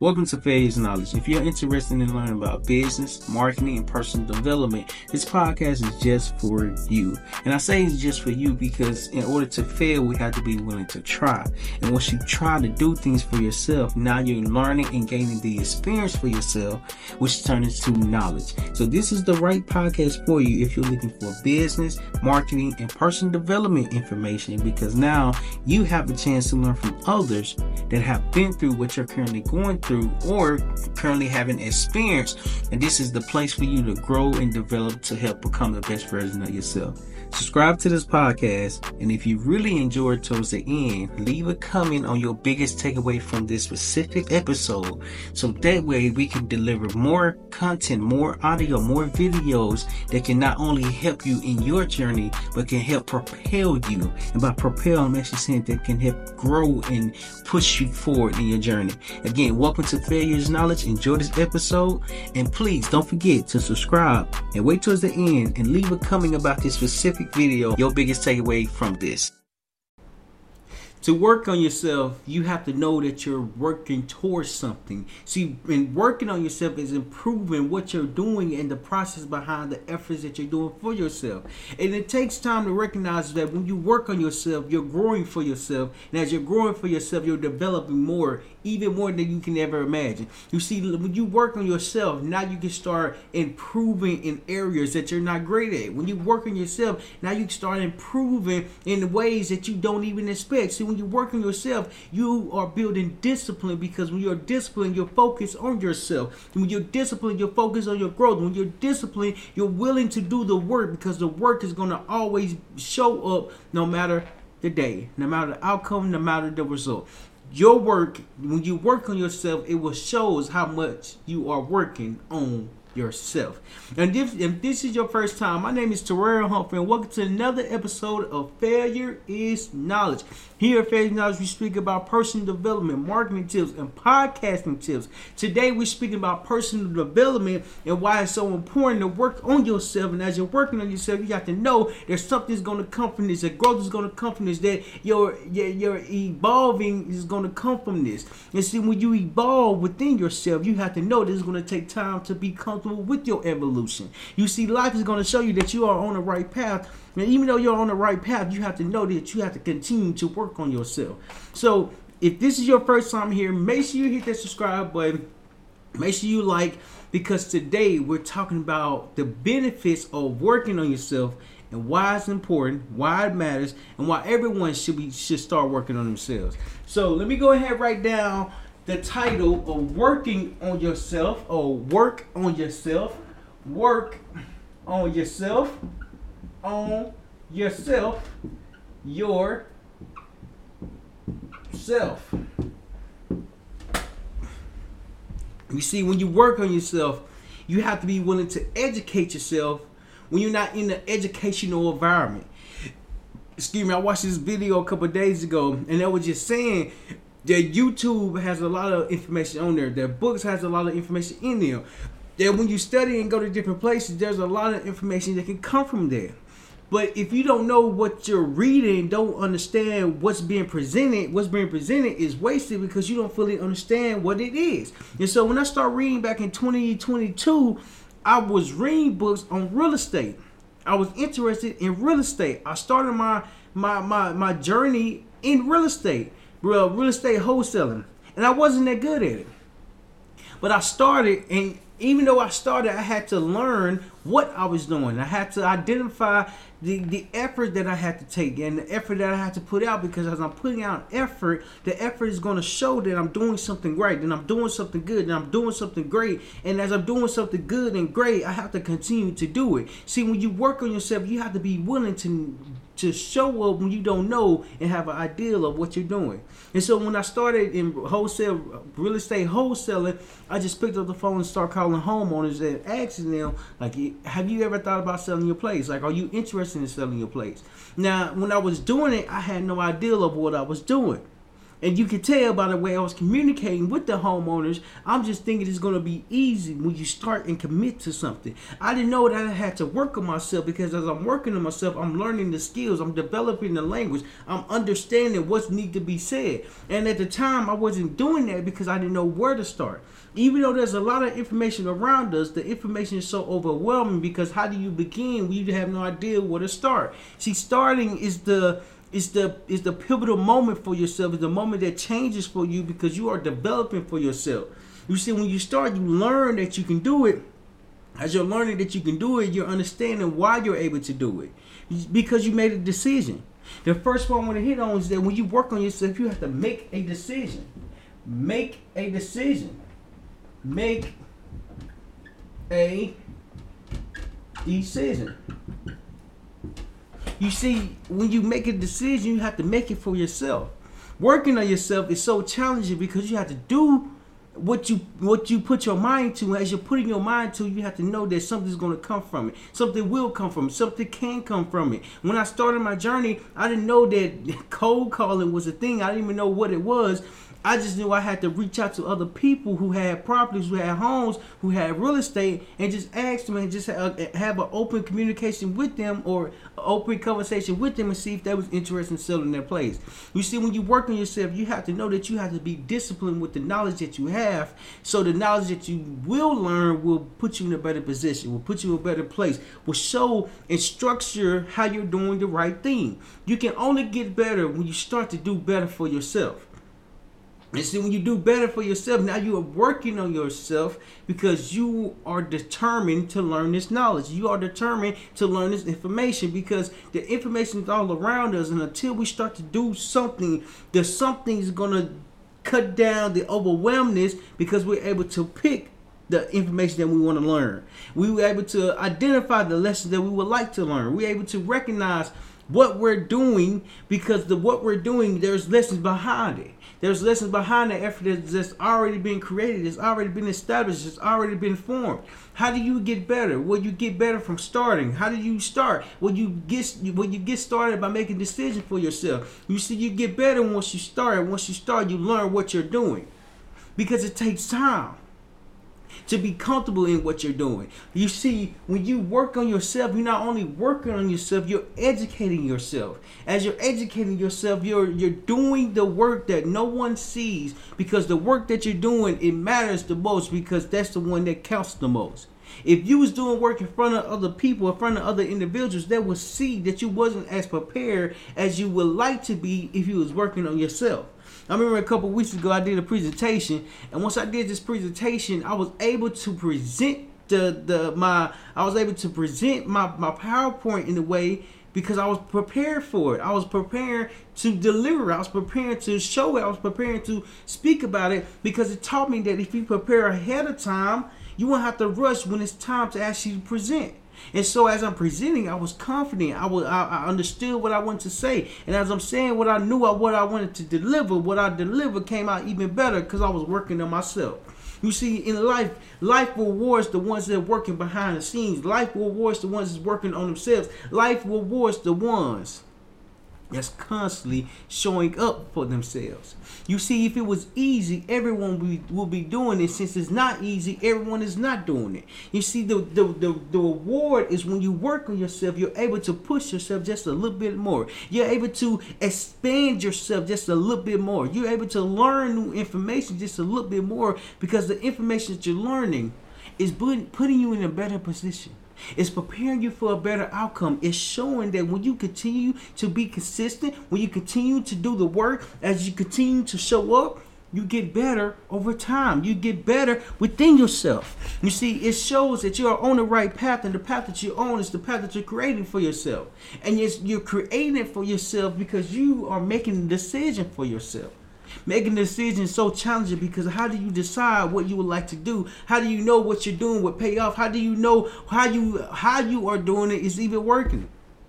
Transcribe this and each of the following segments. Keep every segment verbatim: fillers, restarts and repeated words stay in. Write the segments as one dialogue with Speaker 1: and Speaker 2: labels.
Speaker 1: Welcome to Failure's Knowledge. If you're interested in learning about business, marketing, and personal development, this podcast is just for you. And I say it's just for you because in order to fail, we have to be willing to try. And once you try to do things for yourself, now you're learning and gaining the experience for yourself, which turns into knowledge. So this is the right podcast for you if you're looking for business, marketing, and personal development information, because now you have the chance to learn from others that have been through what you're currently going through or currently having experience, and this is the place for you to grow and develop to help become the best version of yourself. Subscribe to this podcast, and if you really enjoyed towards the end, leave a comment on your biggest takeaway from this specific episode, so that way we can deliver more content, more audio, more videos that can not only help you in your journey, but can help propel you. And by propel, I'm actually saying that can help grow and push you forward in your journey. Again, welcome to Failure's Knowledge. Enjoy this episode, and please don't forget to subscribe and wait towards the end and leave a comment about this specific video, your biggest takeaway from this. To work on yourself, you have to know that you're working towards something. See, and working on yourself is improving what you're doing and the process behind the efforts that you're doing for yourself. And it takes time to recognize that when you work on yourself, you're growing for yourself. And as you're growing for yourself, you're developing more, even more than you can ever imagine. You see, when you work on yourself, now you can start improving in areas that you're not great at. When you work on yourself, now you can start improving in ways that you don't even expect. See, when you work on yourself, you are building discipline, because when you're disciplined, you're focused on yourself. When you're disciplined, you're focused on your growth. When you're disciplined, you're willing to do the work, because the work is going to always show up no matter the day, no matter the outcome, no matter the result. Your work, when you work on yourself, it will shows how much you are working on yourself. And if, if this is your first time, my name is Terrell Humphrey, and welcome to another episode of Failure is Knowledge. Here at Failure is Knowledge, we speak about personal development, marketing tips, and podcasting tips. Today, we're speaking about personal development and why it's so important to work on yourself. And as you're working on yourself, you have to know that something's going to come from this, that growth is going to come from this, that your, your, your evolving is going to come from this. And see, when you evolve within yourself, you have to know that it's going to take time to be comfortable with your evolution. You see, life is going to show you that you are on the right path. And even though you're on the right path, you have to know that you have to continue to work on yourself. So if this is your first time here, make sure you hit that subscribe button. Make sure you like, because today we're talking about the benefits of working on yourself and why it's important, why it matters, and why everyone should be should start working on themselves. So let me go ahead and write down the title of working on yourself, or work on yourself, work on yourself, on yourself, your self. You see, when you work on yourself, you have to be willing to educate yourself when you're not in the educational environment. Excuse me, I watched this video a couple of days ago, and they were just saying that YouTube has a lot of information on there. That books has a lot of information in there. That when you study and go to different places, there's a lot of information that can come from there. But if you don't know what you're reading, don't understand what's being presented, what's being presented is wasted, because you don't fully understand what it is. And so when I started reading back in twenty twenty-two, I was reading books on real estate. I was interested in real estate. I started my my my, my journey in real estate. Real, real estate wholesaling, and I wasn't that good at it, but I started, and even though I started, I had to learn what I was doing. I had to identify the, the effort that I had to take and the effort that I had to put out, because as I'm putting out effort, the effort is going to show that I'm doing something great, and I'm doing something good, and I'm doing something great. And as I'm doing something good and great, I have to continue to do it. See, when you work on yourself, you have to be willing to to show up when you don't know and have an idea of what you're doing. And so when I started in wholesale, real estate wholesaling, I just picked up the phone and started calling homeowners and asking them, like, have you ever thought about selling your place? Like, are you interested in selling your place? Now, when I was doing it, I had no idea of what I was doing. And you can tell by the way I was communicating with the homeowners, I'm just thinking it's going to be easy when you start and commit to something. I didn't know that I had to work on myself, because as I'm working on myself, I'm learning the skills, I'm developing the language, I'm understanding what's need to be said. And at the time, I wasn't doing that because I didn't know where to start. Even though there's a lot of information around us, the information is so overwhelming, because how do you begin when you have no idea where to start? See, starting is the Is the is the pivotal moment for yourself. It's the moment that changes for you, because you are developing for yourself. You see, when you start, you learn that you can do it. As you're learning that you can do it, you're understanding why you're able to do it, because you made a decision. The first one I want to hit on is that when you work on yourself, you have to make a decision. Make a decision. Make a decision. You see, when you make a decision, you have to make it for yourself. Working on yourself is so challenging, because you have to do what you what you put your mind to. As you're putting your mind to, you have to know that something's going to come from it. Something will come from it. Something can come from it. When I started my journey, I didn't know that cold calling was a thing. I didn't even know what it was. I just knew I had to reach out to other people who had properties, who had homes, who had real estate, and just ask them and just have, have an open communication with them, or an open conversation with them, and see if they was interested in selling their place. You see, when you work on yourself, you have to know that you have to be disciplined with the knowledge that you have, so the knowledge that you will learn will put you in a better position, will put you in a better place, will show and structure how you're doing the right thing. You can only get better when you start to do better for yourself. And see, when you do better for yourself, now you are working on yourself, because you are determined to learn this knowledge. You are determined to learn this information, because the information is all around us. And until we start to do something, there's something is going to cut down the overwhelmness, because we're able to pick the information that we want to learn. We were able to identify the lessons that we would like to learn. We're able to recognize what we're doing, because the what we're doing, there's lessons behind it. There's lessons behind the effort that's, that's already been created. It's already been established. It's already been formed. How do you get better? Well, you get better from starting. How do you start? Well, you get well, you get started by making decisions for yourself. You see, you get better once you start. Once you start, you learn what you're doing, because it takes time to be comfortable in what you're doing. You see, when you work on yourself, you're not only working on yourself, you're educating yourself. As you're educating yourself, you're you're doing the work that no one sees, because the work that you're doing, it matters the most, because that's the one that counts the most. If you was doing work in front of other people, in front of other individuals, they would see that you wasn't as prepared as you would like to be if you was working on yourself. I remember a couple of weeks ago, I did a presentation, and once I did this presentation, I was able to present the the my I was able to present my my PowerPoint in a way, because I was prepared for it. I was prepared to deliver. I was prepared to show it. I was prepared to speak about it, because it taught me that if you prepare ahead of time, you won't have to rush when it's time to actually present. And so as I'm presenting, I was confident. I was I, I understood what I wanted to say. And as I'm saying what I knew, what I wanted to deliver, what I delivered came out even better, because I was working on myself. You see, in life, life rewards the ones that are working behind the scenes. Life rewards the ones that's working on themselves. Life rewards the ones that's constantly showing up for themselves. You see, if it was easy, everyone will be, will be doing it. Since it's not easy, everyone is not doing it. You see, the, the, the, the reward is when you work on yourself, you're able to push yourself just a little bit more. You're able to expand yourself just a little bit more. You're able to learn new information just a little bit more, because the information that you're learning is putting you in a better position. It's preparing you for a better outcome. It's showing that when you continue to be consistent, when you continue to do the work, as you continue to show up, you get better over time. You get better within yourself. You see, it shows that you're on the right path, and the path that you're on is the path that you're creating for yourself. And you're creating it for yourself because you are making a decision for yourself. Making a decision is so challenging, because how do you decide what you would like to do? How do you know what you're doing will pay off? How do you know how you how you are doing it is even working?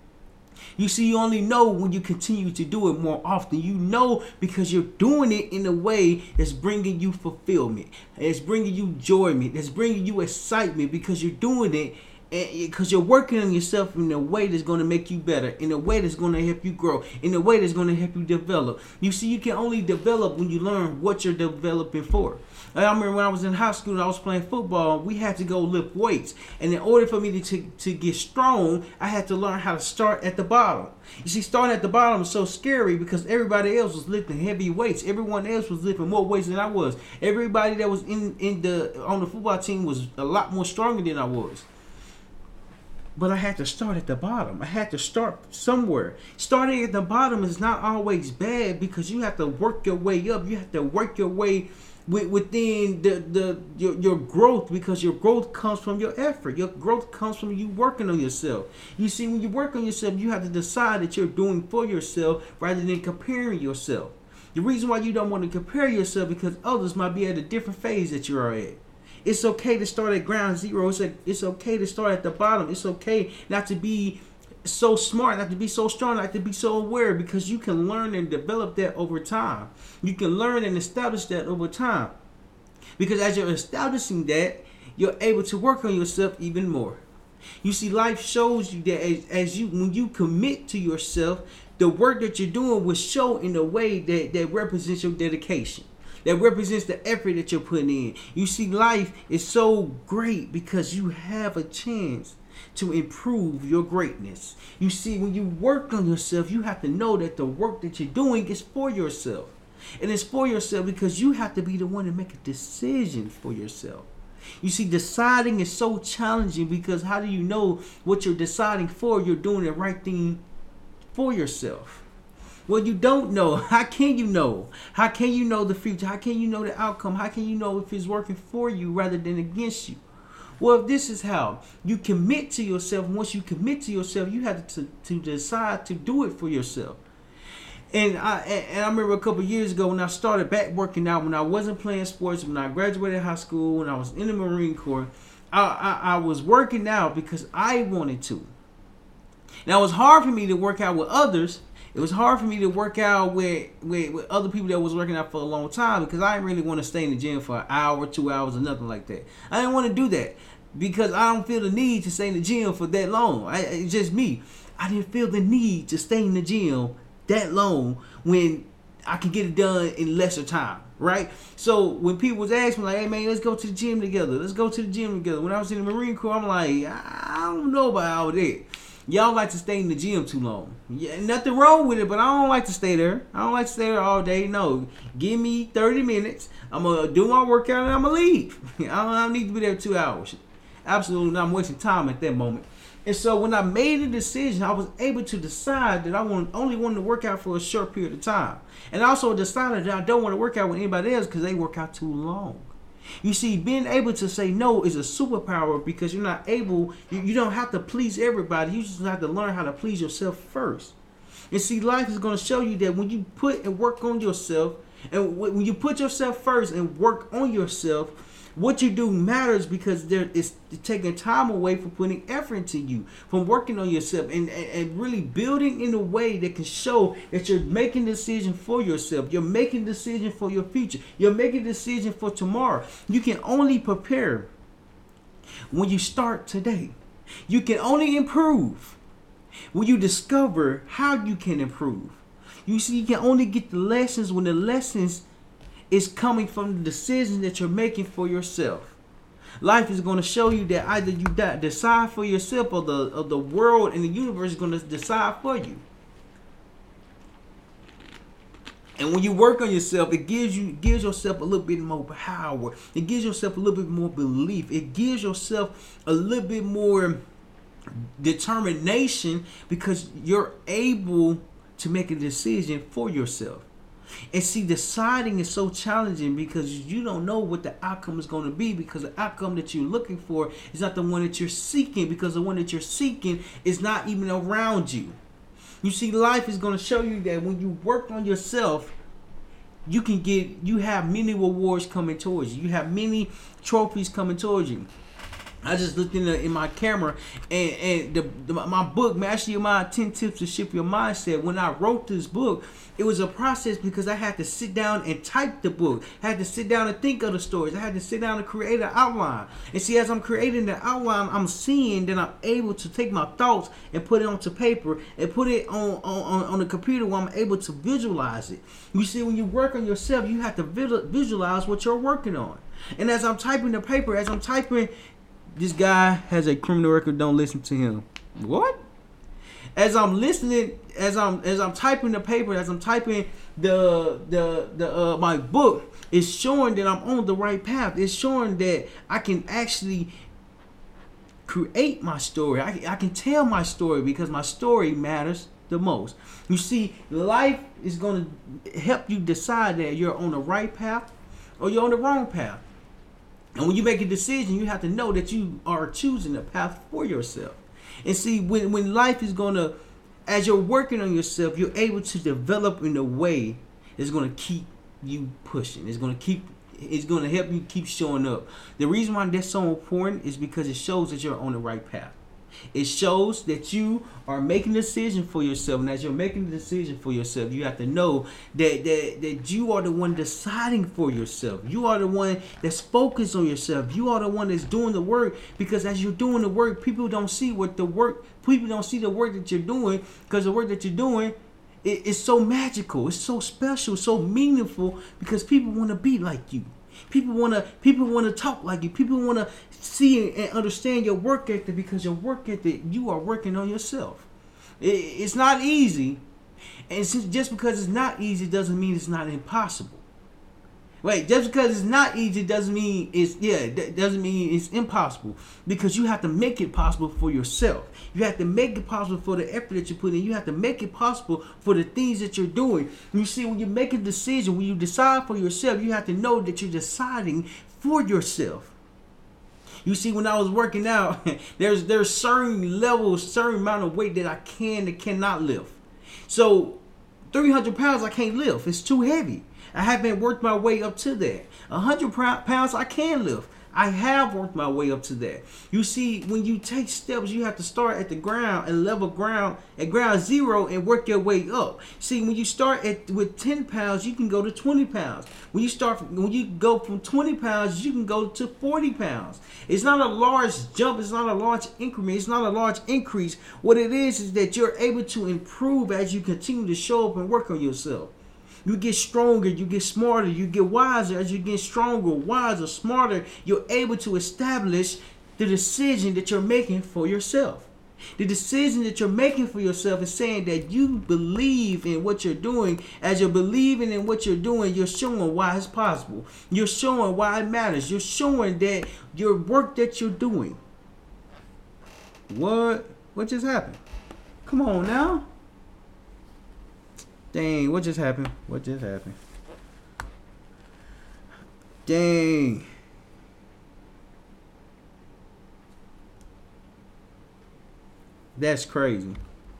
Speaker 1: You see, you only know when you continue to do it more often. You know, because you're doing it in a way that's bringing you fulfillment. It's bringing you enjoyment. It's bringing you excitement, because you're doing it because you're working on yourself in a way that's going to make you better, in a way that's going to help you grow, in a way that's going to help you develop. You see, you can only develop when you learn what you're developing for. I remember when I was in high school and I was playing football, we had to go lift weights. And in order for me to, to, to get strong, I had to learn how to start at the bottom. You see, starting at the bottom was so scary because everybody else was lifting heavy weights. Everyone else was lifting more weights than I was. Everybody that was in, in the on the football team was a lot more stronger than I was. But I had to start at the bottom. I had to start somewhere. Starting at the bottom is not always bad because you have to work your way up. You have to work your way within the, the your, your growth, because your growth comes from your effort. Your growth comes from you working on yourself. You see, when you work on yourself, you have to decide that you're doing for yourself rather than comparing yourself. The reason why you don't want to compare yourself because others might be at a different phase that you are at. It's okay to start at ground zero. It's, a, it's okay to start at the bottom. It's okay not to be so smart, not to be so strong, not to be so aware, because you can learn and develop that over time. You can learn and establish that over time. Because as you're establishing that, you're able to work on yourself even more. You see, life shows you that as, as you when you commit to yourself, the work that you're doing will show in a way that, that represents your dedication. That represents the effort that you're putting in. You see, life is so great because you have a chance to improve your greatness. You see, when you work on yourself, you have to know that the work that you're doing is for yourself. And it's for yourself because you have to be the one to make a decision for yourself. You see, deciding is so challenging because how do you know what you're deciding for? You're doing the right thing for yourself. Well, you don't know. How can you know? How can you know the future? How can you know the outcome? How can you know if it's working for you rather than against you? Well, if this is how you commit to yourself, once you commit to yourself, you have to, to decide to do it for yourself. And I and I remember a couple of years ago when I started back working out, when I wasn't playing sports, when I graduated high school, when I was in the Marine Corps, I, I, I was working out because I wanted to. Now, it was hard for me to work out with others. It was hard for me to work out with, with, with other people that was working out for a long time because I didn't really want to stay in the gym for an hour, two hours, or nothing like that. I didn't want to do that because I don't feel the need to stay in the gym for that long. I, it's just me. I didn't feel the need to stay in the gym that long when I could get it done in lesser time, right? So when people was asking me like, hey man, let's go to the gym together. Let's go to the gym together. When I was in the Marine Corps, I'm like, I don't know about all that. Y'all like to stay in the gym too long. Yeah, nothing wrong with it, but I don't like to stay there. I don't like to stay there all day. No, give me thirty minutes. I'm going to do my workout and I'm going to leave. I don't, I don't need to be there two hours. Absolutely not. I'm wasting time at that moment. And so when I made a decision, I was able to decide that I want, only wanted to work out for a short period of time. And I also decided that I don't want to work out with anybody else because they work out too long. You see, being able to say no is a superpower because you're not able, you, you don't have to please everybody. You just have to learn how to please yourself first. And see, life is going to show you that when you put and work on yourself, and when you put yourself first and work on yourself, what you do matters because there is taking time away from putting effort into you, from working on yourself and, and, and really building in a way that can show that you're making a decision for yourself. You're making a decision for your future. You're making a decision for tomorrow. You can only prepare when you start today. You can only improve when you discover how you can improve. You see, you can only get the lessons when the lessons is coming from the decisions that you're making for yourself. Life is going to show you that either you decide for yourself or the, or the world and the universe is going to decide for you. And when you work on yourself, it gives you gives yourself a little bit more power. It gives yourself a little bit more belief. It gives yourself a little bit more determination because you're able to make a decision for yourself. And see, deciding is so challenging because you don't know what the outcome is going to be because the outcome that you're looking for is not the one that you're seeking because the one that you're seeking is not even around you. You see, life is going to show you that when you work on yourself, you can get, you have many rewards coming towards you. You have many trophies coming towards you. I just looked in the, in my camera, and, and the, the my book, Master Your Mind, ten Tips to Shift Your Mindset. When I wrote this book, it was a process because I had to sit down and type the book. I had to sit down and think of the stories. I had to sit down and create an outline. And see, as I'm creating the outline, I'm seeing that I'm able to take my thoughts and put it onto paper and put it on, on, on the computer where I'm able to visualize it. You see, when you work on yourself, you have to visualize what you're working on. And as I'm typing the paper, as I'm typing, this guy has a criminal record, don't listen to him. What? As I'm listening, as I'm as I'm typing the paper, as I'm typing the the the uh, my book, it's showing that I'm on the right path. It's showing that I can actually create my story. I, I can tell my story because my story matters the most. You see, life is going to help you decide that you're on the right path or you're on the wrong path. And when you make a decision, you have to know that you are choosing a path for yourself. And see, when, when life is going to, as you're working on yourself, you're able to develop in a way that's going to keep you pushing. It's going to keep, it's going to help you keep showing up. The reason why that's so important is because it shows that you're on the right path. It shows that you are making a decision for yourself. And as you're making a decision for yourself, you have to know that, that, that you are the one deciding for yourself. You are the one that's focused on yourself. You are the one that's doing the work, because as you're doing the work, people don't see what the work, people don't see the work that you're doing, because the work that you're doing it, it's so magical. It's so special, so meaningful, because people want to be like you. People want to people want to talk like you. People want to see and understand your work ethic, because your work ethic, you are working on yourself. It, it's not easy. And since, just because it's not easy doesn't mean it's not impossible. Wait, just because it's not easy doesn't mean it's, yeah, that doesn't mean it's impossible. Because you have to make it possible for yourself. You have to make it possible for the effort that you put in. You have to make it possible for the things that you're doing. You see, when you make a decision, when you decide for yourself, you have to know that you're deciding for yourself. You see, when I was working out, there's there's certain levels, certain amount of weight that I can and cannot lift. So three hundred pounds I can't lift. It's too heavy. I haven't worked my way up to that. one hundred pounds I can lift. I have worked my way up to that. You see, when you take steps, you have to start at the ground and level ground at ground zero and work your way up. See, when you start at with ten pounds, you can go to twenty pounds. When you start, when you go from twenty pounds, you can go to forty pounds. It's not a large jump. It's not a large increment. It's not a large increase. What it is is that you're able to improve as you continue to show up and work on yourself. You get stronger, you get smarter, you get wiser. As you get stronger, wiser, smarter, you're able to establish the decision that you're making for yourself. The decision that you're making for yourself is saying that you believe in what you're doing. As you're believing in what you're doing, you're showing why it's possible. You're showing why it matters. You're showing that your work that you're doing. What? What just happened? Come on now. Dang, what just happened? What just happened? Dang. That's crazy.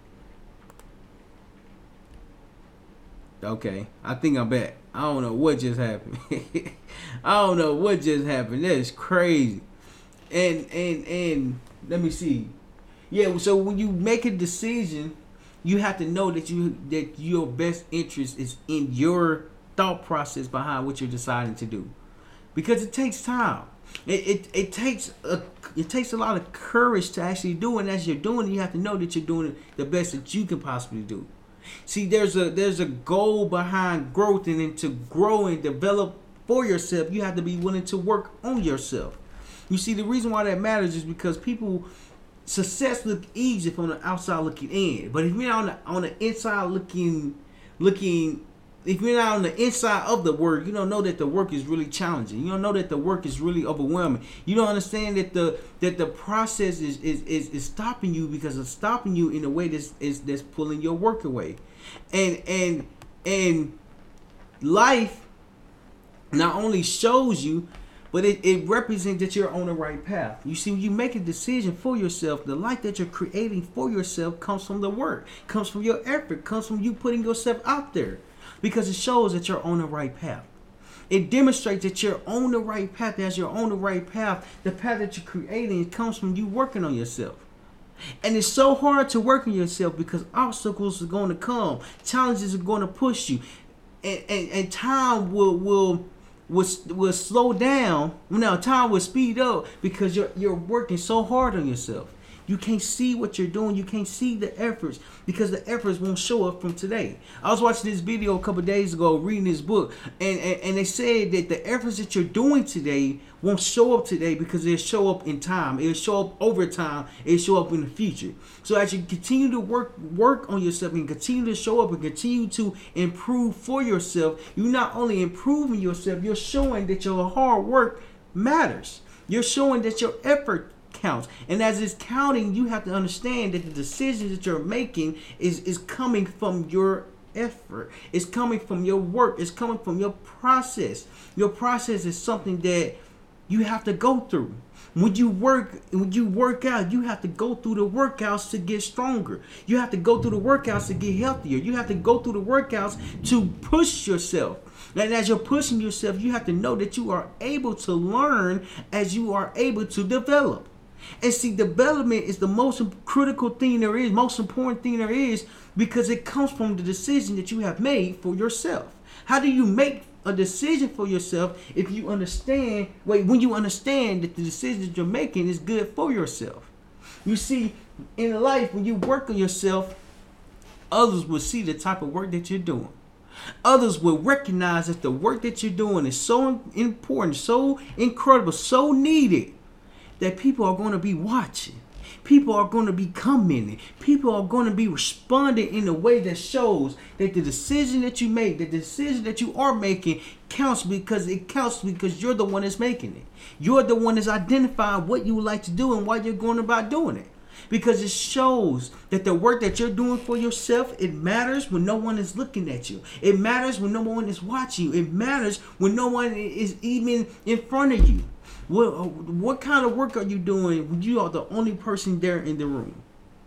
Speaker 1: Okay, I think I'm back. I don't know what just happened. I don't know what just happened. That's crazy. And and and let me see. Yeah, so when you make a decision, you have to know that you that your best interest is in your thought process behind what you're deciding to do, because it takes time. It it, it takes a it takes a lot of courage to actually do it. And as you're doing it, you have to know that you're doing the best that you can possibly do. See, there's a there's a goal behind growth, and then to grow and develop for yourself, you have to be willing to work on yourself. You see, the reason why that matters is because people. Success look easy from the outside looking in, but if you're not on the on the inside looking, looking, if you're not on the inside of the work, you don't know that the work is really challenging. You don't know that the work is really overwhelming. You don't understand that the that the process is is is, is stopping you, because it's stopping you in a way that's is that's pulling your work away, and and and life not only shows you, but it, it represents that you're on the right path. You see, when you make a decision for yourself, the life that you're creating for yourself comes from the work, comes from your effort, comes from you putting yourself out there, because it shows that you're on the right path. It demonstrates that you're on the right path. As you're on the right path, the path that you're creating, it comes from you working on yourself. And it's so hard to work on yourself because obstacles are going to come. Challenges are going to push you. And, and, and time will will will will slow down. No, time will speed up because you're you're working so hard on yourself. You can't see what you're doing. You can't see the efforts because the efforts won't show up from today. I was watching this video a couple of days ago, reading this book, and, and, and they said that the efforts that you're doing today won't show up today because they'll show up in time. It'll show up over time. It'll show up in the future. So as you continue to work work on yourself and continue to show up and continue to improve for yourself, you're not only improving yourself, you're showing that your hard work matters. You're showing that your effort counts. And as it's counting, you have to understand that the decisions that you're making is, is coming from your effort. It's coming from your work. It's coming from your process. Your process is something that you have to go through. When you work, when you work out, you have to go through the workouts to get stronger. You have to go through the workouts to get healthier. You have to go through the workouts to push yourself. And as you're pushing yourself, you have to know that you are able to learn as you are able to develop. And see, development is the most critical thing there is, most important thing there is, because it comes from the decision that you have made for yourself. How do you make a decision for yourself if you understand, wait, when you understand that the decision that you're making is good for yourself? You see, in life, when you work on yourself, others will see the type of work that you're doing. Others will recognize that the work that you're doing is so important, so incredible, so needed, that people are going to be watching. People are going to be commenting. People are going to be responding in a way that shows that the decision that you make, the decision that you are making counts because it counts because you're the one that's making it. You're the one that's identifying what you would like to do and why you're going about doing it. Because it shows that the work that you're doing for yourself, it matters when no one is looking at you. It matters when no one is watching you. It matters when no one is even in front of you. What, what kind of work are you doing when you are the only person there in the room?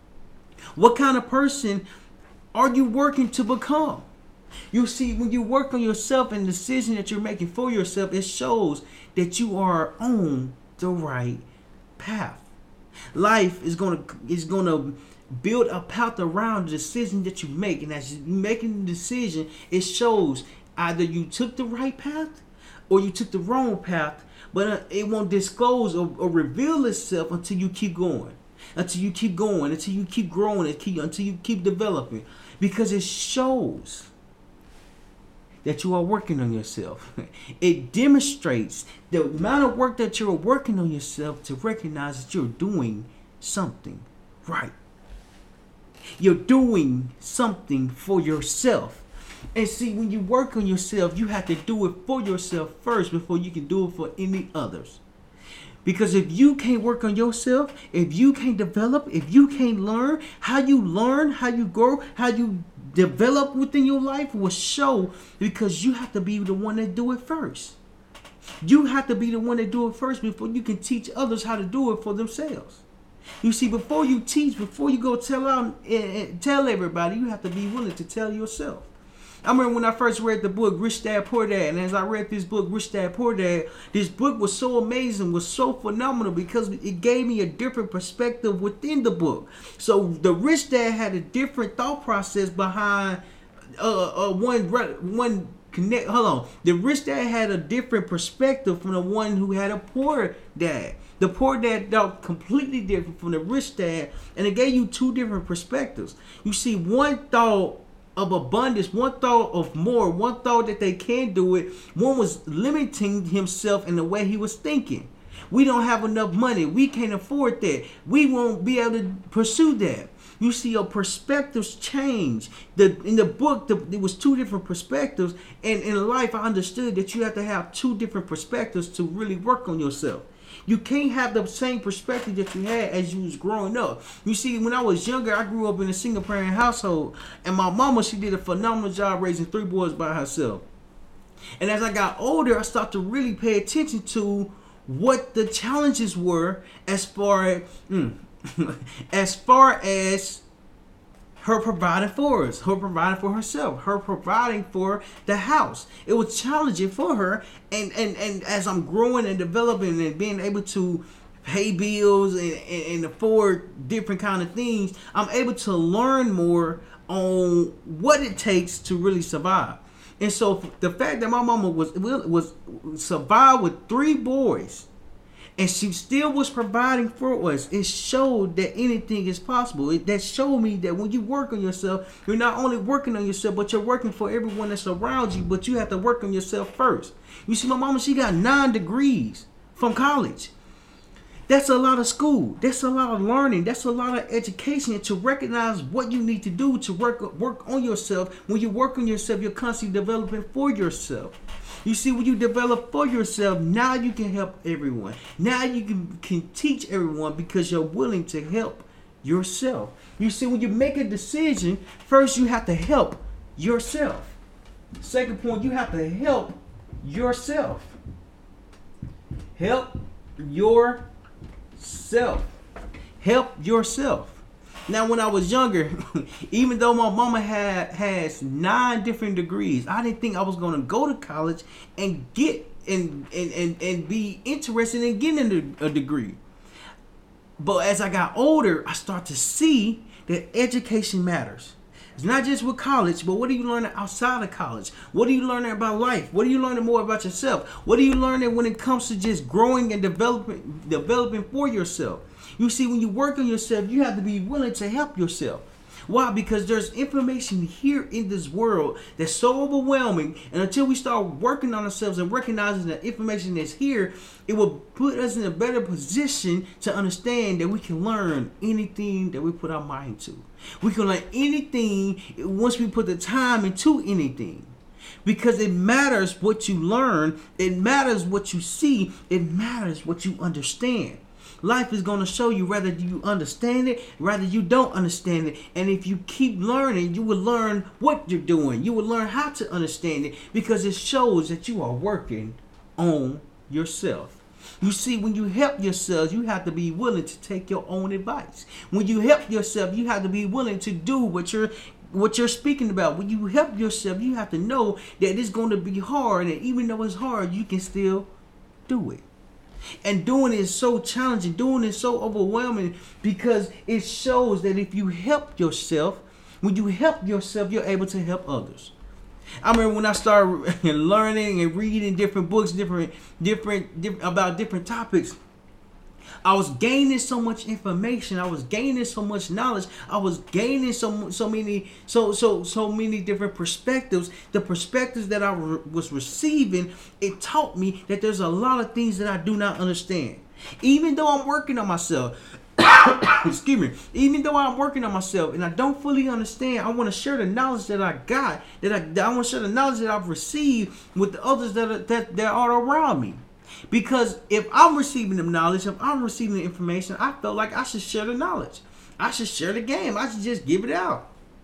Speaker 1: What kind of person are you working to become? You see, when you work on yourself and the decision that you're making for yourself, it shows that you are on the right path. Life is gonna is gonna build a path around the decision that you make, and as you're making the decision, it shows either you took the right path or you took the wrong path. But uh, it won't disclose or, or reveal itself until you keep going, until you keep going, until you keep growing, until you keep developing, because it shows that you are working on yourself. It demonstrates the amount of work that you're working on yourself to recognize that you're doing something right. You're doing something for yourself. And see, when you work on yourself, you have to do it for yourself first before you can do it for any others. Because if you can't work on yourself, if you can't develop, if you can't learn, how you learn, how you grow, how you develop within your life will show, because you have to be the one that do it first. You have to be the one that do it first before you can teach others how to do it for themselves. You see, before you teach, before you go tell out and tell everybody, you have to be willing to tell yourself. I remember when I first read the book Rich Dad Poor Dad, and as I read this book Rich Dad Poor Dad, this book was so amazing, was so phenomenal, because it gave me a different perspective within the book. So the Rich Dad had a different thought process behind uh, uh one one connect. Hold on, the Rich Dad had a different perspective from the one who had a poor dad. The poor dad thought completely different from the rich dad, and it gave you two different perspectives. You see, one thought of abundance, one thought of more, one thought that they can do it. One was limiting himself in the way he was thinking. We don't have enough money. We can't afford that. We won't be able to pursue that. You see, your perspectives change. The in the book, the, there was two different perspectives, and in life, I understood that you have to have two different perspectives to really work on yourself. You can't have the same perspective that you had as you was growing up. You see, when I was younger, I grew up in a single parent household, and my mama, she did a phenomenal job raising three boys by herself. And as I got older, I started to really pay attention to what the challenges were as far as, mm, as far as her providing for us, her providing for herself, her providing for the house. It was challenging for her, and and, and as I'm growing and developing and being able to pay bills and, and, and afford different kind of things, I'm able to learn more on what it takes to really survive. And so the fact that my mama was was survived with three boys, and she still was providing for us, it showed that anything is possible. It, that showed me that when you work on yourself, you're not only working on yourself, but you're working for everyone that's around you, but you have to work on yourself first. You see, my mama, she got nine degrees from college. That's a lot of school. That's a lot of learning. That's a lot of education. And to recognize what you need to do to work work on yourself. When you work on yourself, you're constantly developing for yourself. You see, when you develop for yourself, now you can help everyone. Now you can, can teach everyone because you're willing to help yourself. You see, when you make a decision, first you have to help yourself. Second point, you have to help yourself. Help yourself. Self. Help yourself. Now, when I was younger, even though my mama had has nine different degrees, I didn't think I was going to go to college and get and and, and, and be interested in getting a, a degree. But as I got older, I start to see that education matters. It's not just with college, but what are you learning outside of college? What are you learning about life? What are you learning more about yourself? What are you learning when it comes to just growing and developing, developing for yourself? You see, when you work on yourself, you have to be willing to help yourself. Why? Because there's information here in this world that's so overwhelming, and until we start working on ourselves and recognizing the information that's here, it will put us in a better position to understand that we can learn anything that we put our mind to. We can learn anything once we put the time into anything. Because it matters what you learn, it matters what you see, it matters what you understand. Life is going to show you whether you understand it, whether you don't understand it. And if you keep learning, you will learn what you're doing. You will learn how to understand it because it shows that you are working on yourself. You see, when you help yourself, you have to be willing to take your own advice. When you help yourself, you have to be willing to do what you're what you're speaking about. When you help yourself, you have to know that it's going to be hard. And even though it's hard, you can still do it. And doing it is so challenging, doing it is so overwhelming because it shows that if you help yourself, when you help yourself, you're able to help others. I remember when I started learning and reading different books, different, different, different about different topics, I was gaining so much information. I was gaining so much knowledge. I was gaining so so many so so so many different perspectives. The perspectives that I re- was receiving, it taught me that there's a lot of things that I do not understand. Even though I'm working on myself, excuse me. Even though I'm working on myself and I don't fully understand, I want to share the knowledge that I got. That I, that I want to share the knowledge that I've received with the others that are, that that are around me. Because if I'm receiving the knowledge, if I'm receiving the information, I felt like I should share the knowledge. I should share the game. I should just give it out.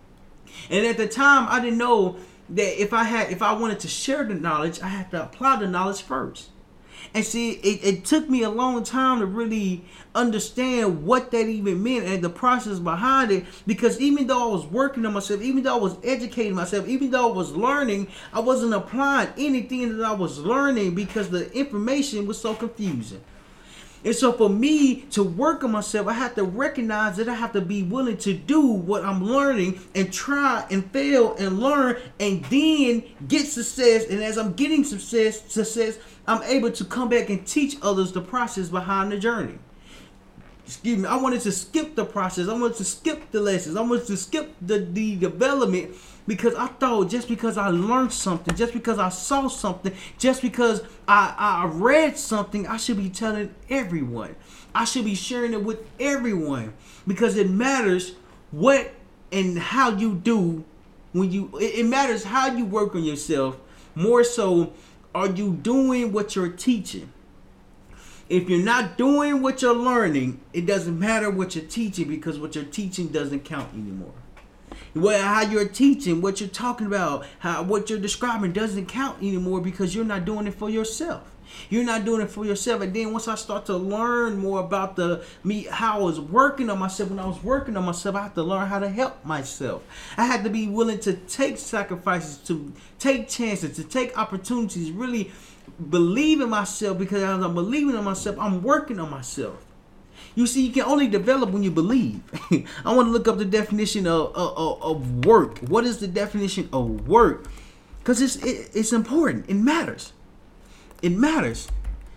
Speaker 1: And at the time, I didn't know that if I had, if I wanted to share the knowledge, I had to apply the knowledge first. And see, it, it took me a long time to really understand what that even meant and the process behind it. Because even though I was working on myself, even though I was educating myself, even though I was learning, I wasn't applying anything that I was learning because the information was so confusing. And so for me to work on myself, I have to recognize that I have to be willing to do what I'm learning and try and fail and learn and then get success. And as I'm getting success, success, I'm able to come back and teach others the process behind the journey. Excuse me. I wanted to skip the process. I wanted to skip the lessons. I wanted to skip the, the development because I thought just because I learned something, just because I saw something, just because I, I read something, I should be telling everyone. I should be sharing it with everyone because it matters what and how you do when you, it, it matters how you work on yourself. More so, are you doing what you're teaching? If you're not doing what you're learning, it doesn't matter what you're teaching because what you're teaching doesn't count anymore. Well, how you're teaching, what you're talking about, how what you're describing doesn't count anymore because you're not doing it for yourself. You're not doing it for yourself. And then once I start to learn more about the me, how I was working on myself, when I was working on myself, I had to learn how to help myself. I had to be willing to take sacrifices, to take chances, to take opportunities, really believe in myself, because as I'm believing in myself, I'm working on myself. You see, you can only develop when you believe. I want to look up the definition of, of, of work. What is the definition of work? Because it's it, it's important. It matters. It matters.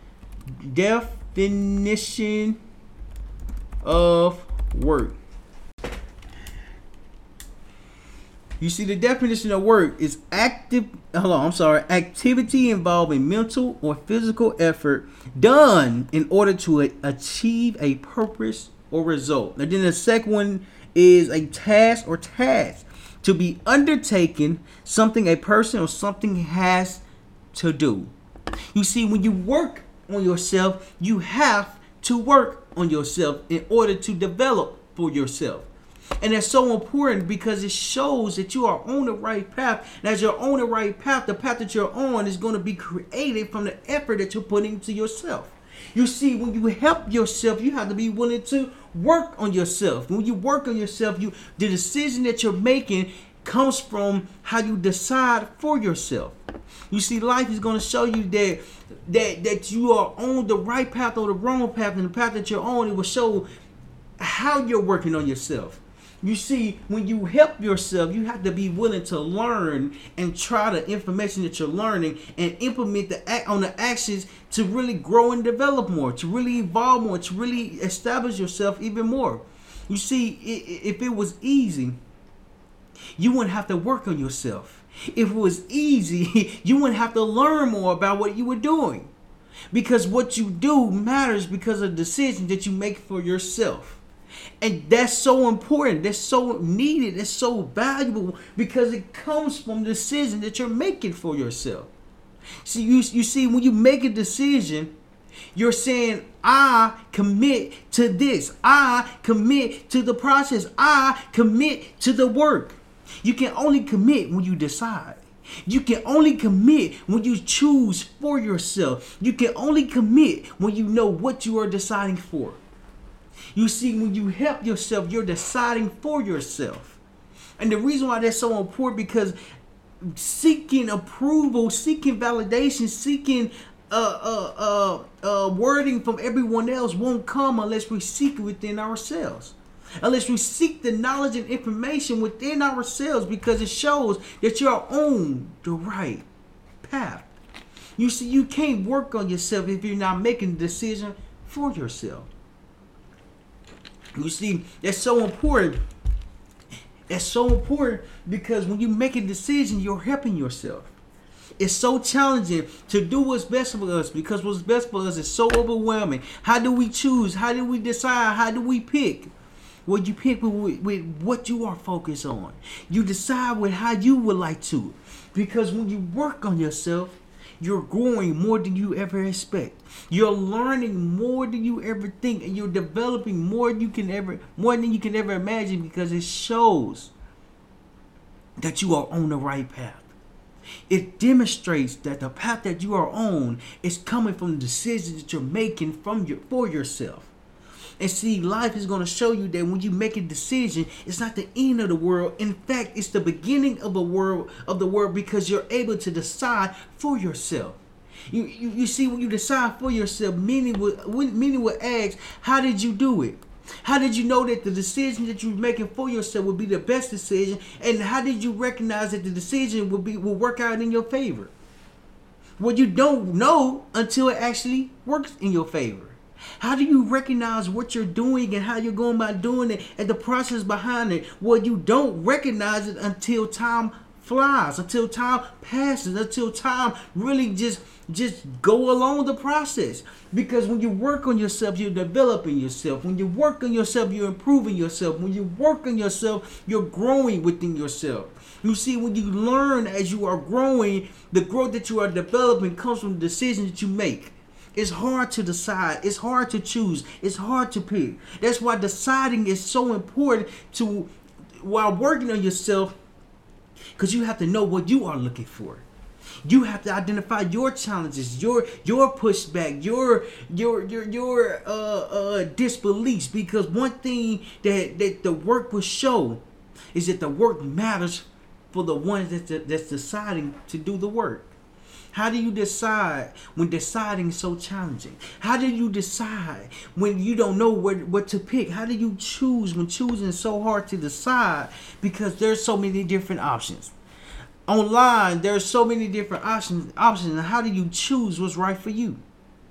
Speaker 1: Definition of work. You see, the definition of work is active. Hold on, I'm sorry. Activity involving mental or physical effort done in order to a, achieve a purpose or result. And then the second one is a task or task to be undertaken, something a person or something has to do. You see, when you work on yourself, you have to work on yourself in order to develop for yourself. And that's so important because it shows that you are on the right path. And as you're on the right path, the path that you're on is going to be created from the effort that you're putting into yourself. You see, when you help yourself, you have to be willing to work on yourself. When you work on yourself, you the decision that you're making comes from how you decide for yourself. You see, life is going to show you that that that you are on the right path or the wrong path, and the path that you're on, it will show how you're working on yourself. You see, when you help yourself, you have to be willing to learn and try the information that you're learning and implement the act on the actions to really grow and develop more, to really evolve more, to really establish yourself even more. You see, if it was easy, you wouldn't have to work on yourself. If it was easy, you wouldn't have to learn more about what you were doing. Because what you do matters because of the decision that you make for yourself. And that's so important. That's so needed. That's so valuable because it comes from the decision that you're making for yourself. See, you, you see, when you make a decision, you're saying, I commit to this. I commit to the process. I commit to the work. You can only commit when you decide. You can only commit when you choose for yourself. You can only commit when you know what you are deciding for. You see, when you help yourself, you're deciding for yourself. And the reason why that's so important, because seeking approval, seeking validation, seeking uh, uh, uh, uh, wording from everyone else won't come unless we seek it within ourselves. Unless we seek the knowledge and information within ourselves, because it shows that you're on the right path. You see, you can't work on yourself if you're not making a decision for yourself. You see, that's so important. That's so important because when you make a decision, you're helping yourself. It's so challenging to do what's best for us because what's best for us is so overwhelming. How do we choose? How do we decide? How do we pick? Well, you pick with, with what you are focused on. You decide with how you would like to. Because when you work on yourself, you're growing more than you ever expect. You're learning more than you ever think, and you're developing more than you can ever, more than you can ever imagine, because it shows that you are on the right path. It demonstrates that the path that you are on is coming from the decisions that you're making from your for yourself. And see, life is going to show you that when you make a decision, it's not the end of the world. In fact, it's the beginning of a world of the world, because you're able to decide for yourself. You you, you see, when you decide for yourself, many will many will ask, how did you do it? How did you know that the decision that you're making for yourself would be the best decision? And how did you recognize that the decision will be will work out in your favor? Well, you don't know until it actually works in your favor. How do you recognize what you're doing and how you're going about doing it and the process behind it? Well, you don't recognize it until time flies, until time passes, until time really just just go along the process. Because when you work on yourself, you're developing yourself. When you work on yourself, you're improving yourself. When you work on yourself, you're growing within yourself. You see, when you learn as you are growing, the growth that you are developing comes from the decisions that you make. It's hard to decide. It's hard to choose. It's hard to pick. That's why deciding is so important to while working on yourself, because you have to know what you are looking for. You have to identify your challenges, your your pushback, your your your your uh, uh, disbeliefs. Because one thing that, that the work will show is that the work matters for the ones that's, that's deciding to do the work. How do you decide when deciding is so challenging? How do you decide when you don't know what, what to pick? How do you choose when choosing is so hard to decide because there's so many different options? Online, there's so many different options. Options. And how do you choose what's right for you?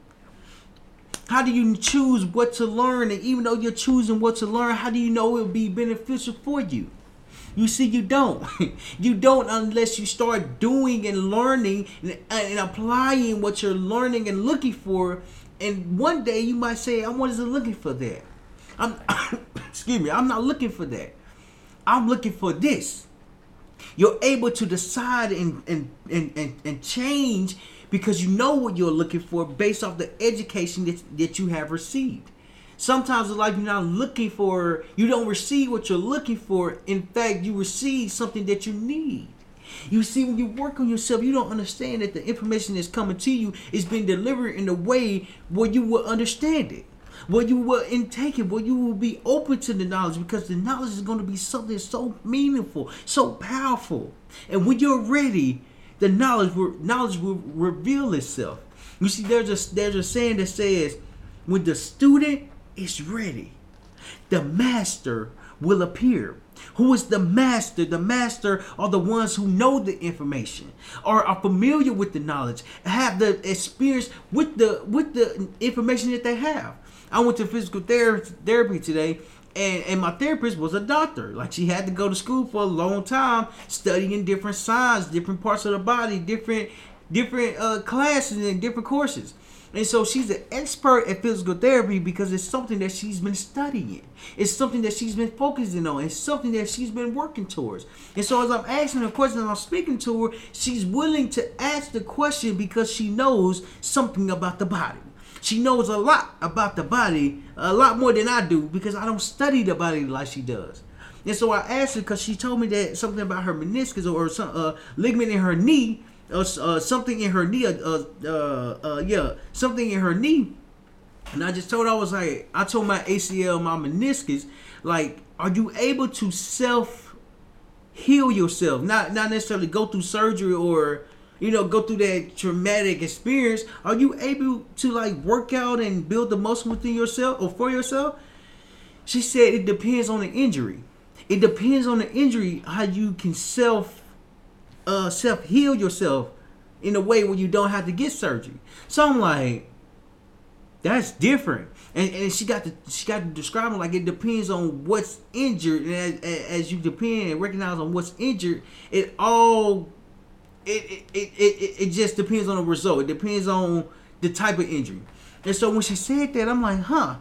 Speaker 1: How do you choose what to learn? And even though you're choosing what to learn, how do you know it will be beneficial for you? You see, you don't. You don't unless you start doing and learning and, and applying what you're learning and looking for. And one day you might say, I wasn't looking for that. I'm, excuse me, I'm not looking for that. I'm looking for this. You're able to decide and, and, and, and, and change because you know what you're looking for based off the education that, that you have received. Sometimes in life you're not looking for, you don't receive what you're looking for. In fact, you receive something that you need. You see, when you work on yourself, you don't understand that the information that's coming to you is being delivered in a way where you will understand it, where you will intake it, where you will be open to the knowledge, because the knowledge is going to be something so meaningful, so powerful. And when you're ready, the knowledge will, knowledge will reveal itself. You see, there's a, there's a saying that says, when the student is ready, the master will appear. Who is the master? The master are the ones who know the information, or are familiar with the knowledge, have the experience with the with the information that they have. I went to physical ther- therapy today, and, and my therapist was a doctor. Like, she had to go to school for a long time, studying different science, different parts of the body, different different uh, classes and different courses. And so she's an expert at physical therapy because it's something that she's been studying. It's something that she's been focusing on. It's something that she's been working towards. And so as I'm asking her questions and I'm speaking to her, she's willing to ask the question because she knows something about the body. She knows a lot about the body, a lot more than I do, because I don't study the body like she does. And so I asked her because she told me that something about her meniscus or some uh, ligament in her knee, Uh, uh, something in her knee, uh, uh, uh, yeah, something in her knee. And I just told her, I was like, I told my A C L, my meniscus, like, are you able to self heal yourself? Not, not necessarily go through surgery or, you know, go through that traumatic experience. Are you able to, like, work out and build the muscle within yourself or for yourself? She said it depends on the injury. It depends on the injury how you can self Uh, self-heal yourself in a way where you don't have to get surgery. So I'm like, that's different. And, and she got to she got to describe it like it depends on what's injured, and as, as you depend and recognize on what's injured, it all it it, it it it just depends on the result. It depends on the type of injury. And so when she said that, I'm like, huh,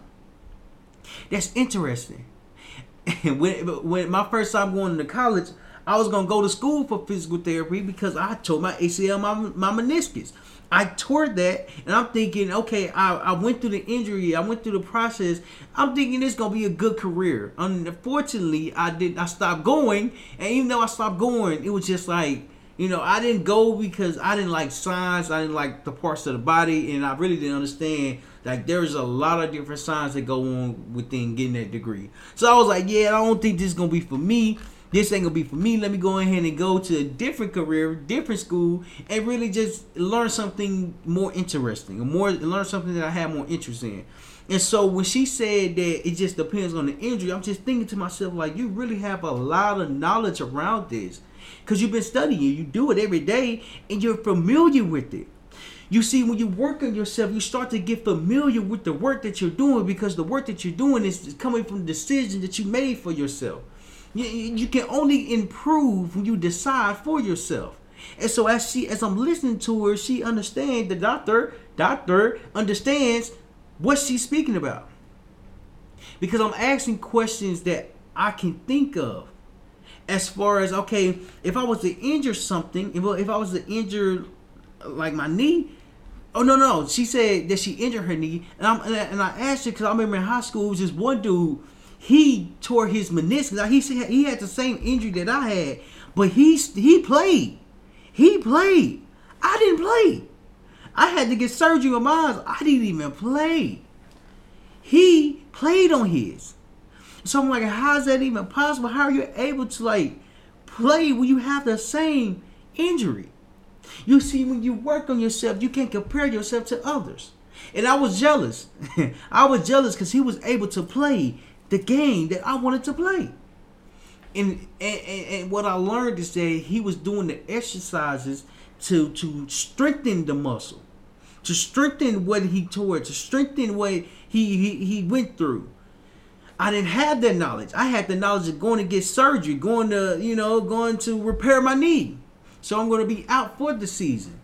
Speaker 1: that's interesting. And when when my first time going to college, I was going to go to school for physical therapy because I tore my A C L, my, my meniscus. I tore that, and I'm thinking, okay, I, I went through the injury. I went through the process. I'm thinking it's going to be a good career. Unfortunately, I did. I stopped going, and even though I stopped going, it was just like, you know, I didn't go because I didn't like science. I didn't like the parts of the body, and I really didn't understand, like, there's a lot of different science that go on within getting that degree. So I was like, yeah, I don't think this is going to be for me. This ain't gonna be for me. Let me go ahead and go to a different career, different school, and really just learn something more interesting, or more learn something that I have more interest in. And so when she said that it just depends on the injury, I'm just thinking to myself, like, you really have a lot of knowledge around this because you've been studying. You do it every day, and you're familiar with it. You see, when you work on yourself, you start to get familiar with the work that you're doing because the work that you're doing is coming from the decision that you made for yourself. You, you can only improve when you decide for yourself. And so as she, as I'm listening to her, she understands, the doctor, doctor understands what she's speaking about. Because I'm asking questions that I can think of. As far as, okay, if I was to injure something, if, if I was to injure like my knee, oh no, no, she said that she injured her knee. And, I'm, and I asked her because I remember in high school, it was just one dude. He tore his meniscus. He said he had the same injury that I had, but he he played. He played.
Speaker 2: I didn't play. I had to get surgery on mine. I didn't even play. He played on his. So I'm like, how is that even possible? How are you able to like play when you have the same injury? You see, when you work on yourself, you can't compare yourself to others. And I was jealous. I was jealous because he was able to play the game that I wanted to play. And, and, and what I learned is that he was doing the exercises to, to strengthen the muscle, to strengthen what he tore, to strengthen what he, he, he went through. I didn't have that knowledge. I had the knowledge of going to get surgery, going to, you know, going to repair my knee. So I'm going to be out for the season.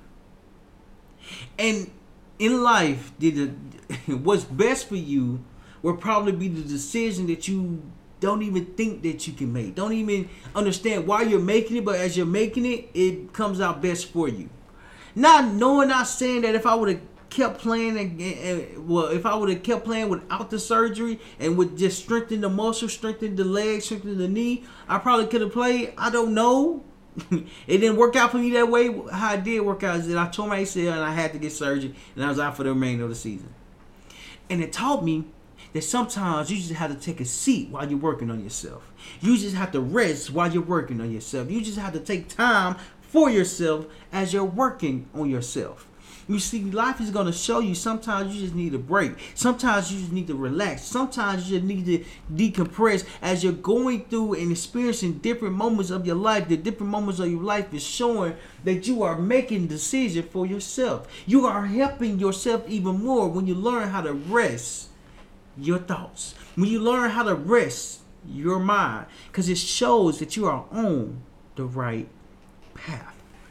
Speaker 2: And in life, the, what's best for you will probably be the decision that you don't even think that you can make. Don't even understand why you're making it, but as you're making it, it comes out best for you. Not knowing, not saying that if I would have kept playing and, and well, if I would have kept playing without the surgery and would just strengthen the muscle, strengthen the leg, strengthen the knee, I probably could have played. I don't know. It didn't work out for me that way. How it did work out is that I tore my A C L and I had to get surgery, and I was out for the remainder of the season. And it taught me that sometimes you just have to take a seat while you're working on yourself. You just have to rest while you're working on yourself. You just have to take time for yourself as you're working on yourself. You see, life is going to show you sometimes you just need a break. Sometimes you just need to relax. Sometimes you just need to decompress as you're going through and experiencing different moments of your life. The different moments of your life is showing that you are making decisions for yourself. You are helping yourself even more when you learn how to rest your thoughts. When you learn how to rest your mind. Because it shows that you are on the right path.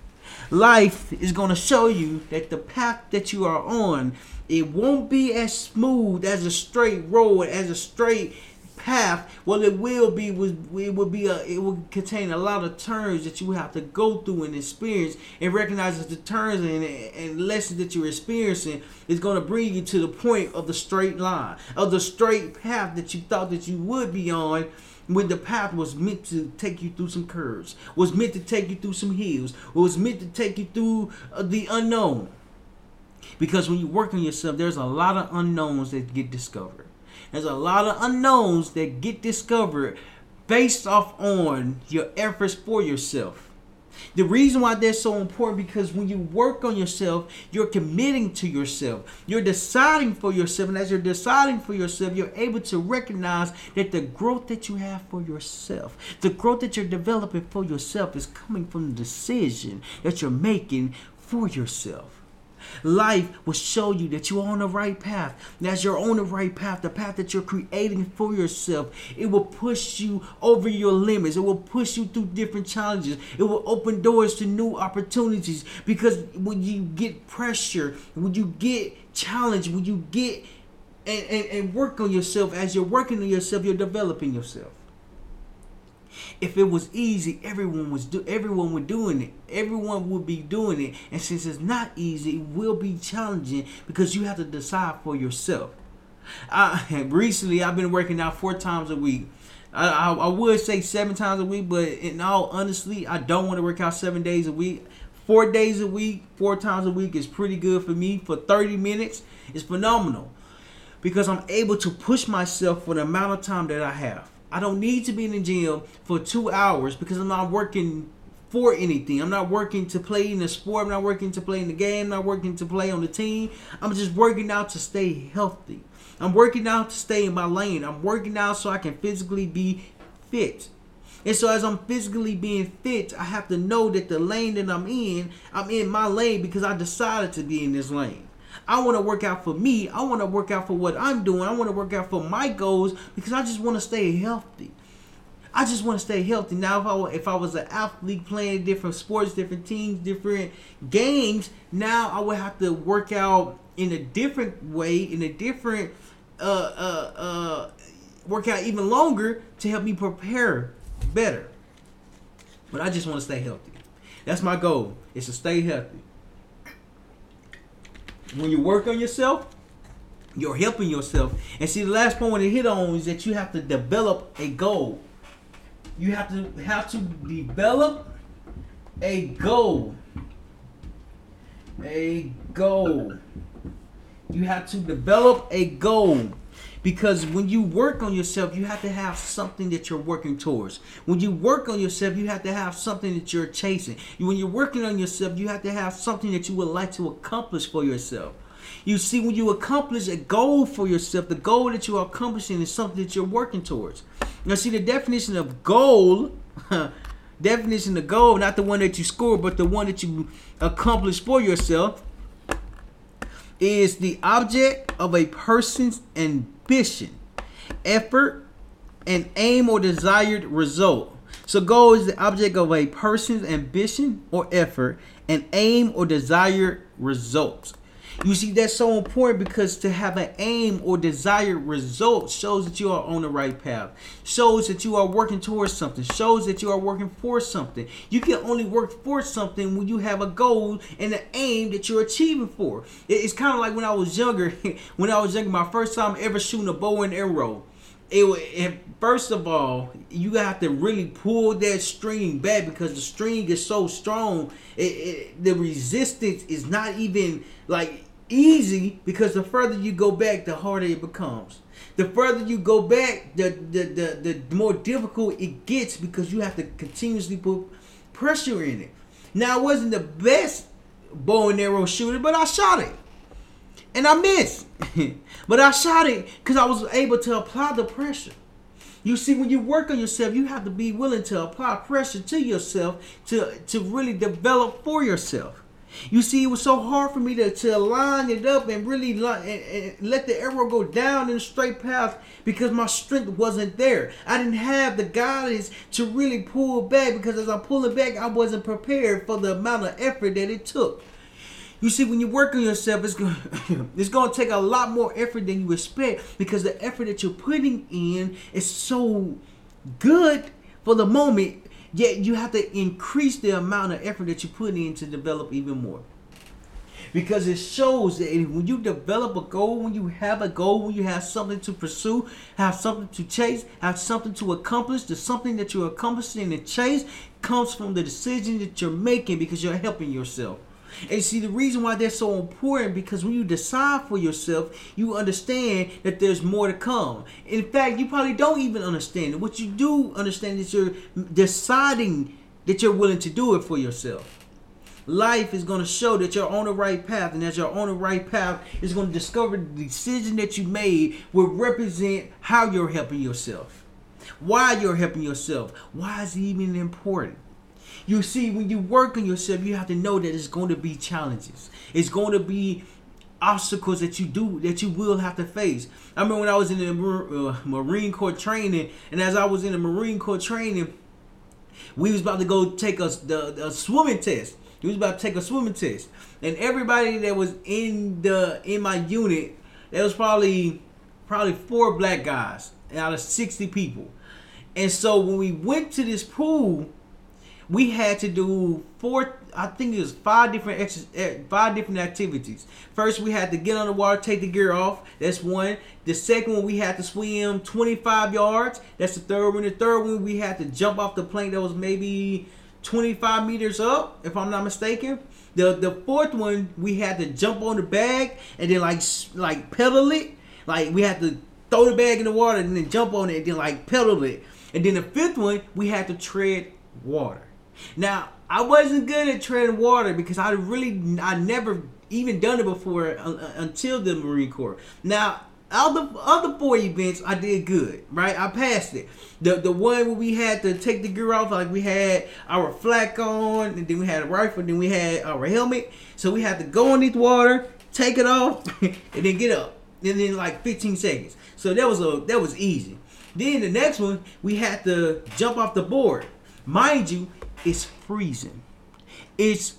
Speaker 2: Life is going to show you that the path that you are on, it won't be as smooth as a straight road, as a straight path. Well, it will be. It will be. A, it will contain a lot of turns that you have to go through and experience, and recognize that the turns and, and lessons that you're experiencing is going to bring you to the point of the straight line, of the straight path that you thought that you would be on. When the path was meant to take you through some curves, was meant to take you through some hills, was meant to take you through uh, the unknown. Because when you work on yourself, there's a lot of unknowns that get discovered. There's a lot of unknowns that get discovered based off on your efforts for yourself. The reason why that's so important, because when you work on yourself, you're committing to yourself. You're deciding for yourself. And as you're deciding for yourself, you're able to recognize that the growth that you have for yourself, the growth that you're developing for yourself is coming from the decision that you're making for yourself. Life will show you that you're on the right path. And as you're on the right path, the path that you're creating for yourself, it will push you over your limits. It will push you through different challenges. It will open doors to new opportunities. Because when you get pressure, when you get challenged, when you get and, and, and work on yourself, as you're working on yourself, you're developing yourself. If it was easy, everyone was do everyone would doing it. Everyone would be doing it. And since it's not easy, it will be challenging because you have to decide for yourself. I, recently, I've been working out four times a week. I, I, I would say seven times a week, but in all honesty, I don't want to work out seven days a week. Four days a week, four times a week is pretty good for me. For thirty minutes, it's phenomenal because I'm able to push myself for the amount of time that I have. I don't need to be in the gym for two hours because I'm not working for anything. I'm not working to play in the sport. I'm not working to play in the game. I'm not working to play on the team. I'm just working out to stay healthy. I'm working out to stay in my lane. I'm working out so I can physically be fit. And so as I'm physically being fit, I have to know that the lane that I'm in, I'm in my lane because I decided to be in this lane. I want to work out for me. I want to work out for what I'm doing. I want to work out for my goals because I just want to stay healthy. I just want to stay healthy. Now, if I, if I was an athlete playing different sports, different teams, different games, now I would have to work out in a different way, in a different, uh, uh, uh, work out even longer to help me prepare better. But I just want to stay healthy. That's my goal, is to stay healthy. When you work on yourself, you're helping yourself. And see, the last point to hit on is that you have to develop a goal. You have to have to develop a goal. a goal. You have to develop a goal. Because when you work on yourself, you have to have something that you're working towards. When you work on yourself, you have to have something that you're chasing. When you're working on yourself, you have to have something that you would like to accomplish for yourself. You see, when you accomplish a goal for yourself, the goal that you are accomplishing is something that you're working towards. Now, see, the definition of goal, definition of goal, not the one that you score, but the one that you accomplish for yourself, is the object of a person's ambition, effort, and aim or desired result. So goal is the object of a person's ambition or effort and aim or desired results. You see, that's so important because to have an aim or desired result shows that you are on the right path, shows that you are working towards something, shows that you are working for something. You can only work for something when you have a goal and an aim that you're achieving for. It's kind of like when I was younger. When I was younger, my first time ever shooting a bow and arrow. It, it first of all, you have to really pull that string back because the string is so strong. It, it, the resistance is not even like easy because the further you go back, the harder it becomes. The further you go back, the the, the, the more difficult it gets because you have to continuously put pressure in it. Now, I wasn't the best bow and arrow shooter, but I shot it. And I missed. But I shot it because I was able to apply the pressure. You see, when you work on yourself, you have to be willing to apply pressure to yourself to, to really develop for yourself. You see, it was so hard for me to, to line it up and really line, and, and let the arrow go down in a straight path because my strength wasn't there. I didn't have the guidance to really pull back because as I'm pulling back, I wasn't prepared for the amount of effort that it took. You see, when you work on yourself, it's going it's going to take a lot more effort than you expect because the effort that you're putting in is so good for the moment, yet you have to increase the amount of effort that you put in to develop even more. Because it shows that when you develop a goal, when you have a goal, when you have something to pursue, have something to chase, have something to accomplish, the something that you're accomplishing and chase comes from the decision that you're making because you're helping yourself. And see, the reason why that's so important because when you decide for yourself, you understand that there's more to come. In fact, you probably don't even understand it. What you do understand is you're deciding that you're willing to do it for yourself. Life is going to show that you're on the right path, and as you're on the right path, it's going to discover the decision that you made will represent how you're helping yourself, why you're helping yourself, why is it even important. You see, when you work on yourself, you have to know that it's going to be challenges. It's going to be obstacles that you do, that you will have to face. I remember when I was in the uh, Marine Corps training, and as I was in the Marine Corps training, we was about to go take a, the, the swimming test. We was about to take a swimming test. And everybody that was in the in my unit, there was probably probably four black guys out of sixty people. And so when we went to this pool, we had to do four, I think it was five different ex- five different activities. First, we had to get on the water, take the gear off. That's one. The second one, we had to swim twenty-five yards. That's the third one. The third one, we had to jump off the plank that was maybe twenty-five meters up, if I'm not mistaken. The the fourth one, we had to jump on the bag and then like like pedal it. Like we had to throw the bag in the water and then jump on it and then like pedal it. And then the fifth one, we had to tread water. Now, I wasn't good at treading water because I really, I never even done it before uh, until the Marine Corps. Now, all the other four events, I did good, right? I passed it. The the one where we had to take the gear off, like we had our flak on, and then we had a rifle, and then we had our helmet. So we had to go underneath water, take it off, and then get up. And then like fifteen seconds. So that was a that was easy. Then the next one, we had to jump off the board. Mind you, it's freezing. It's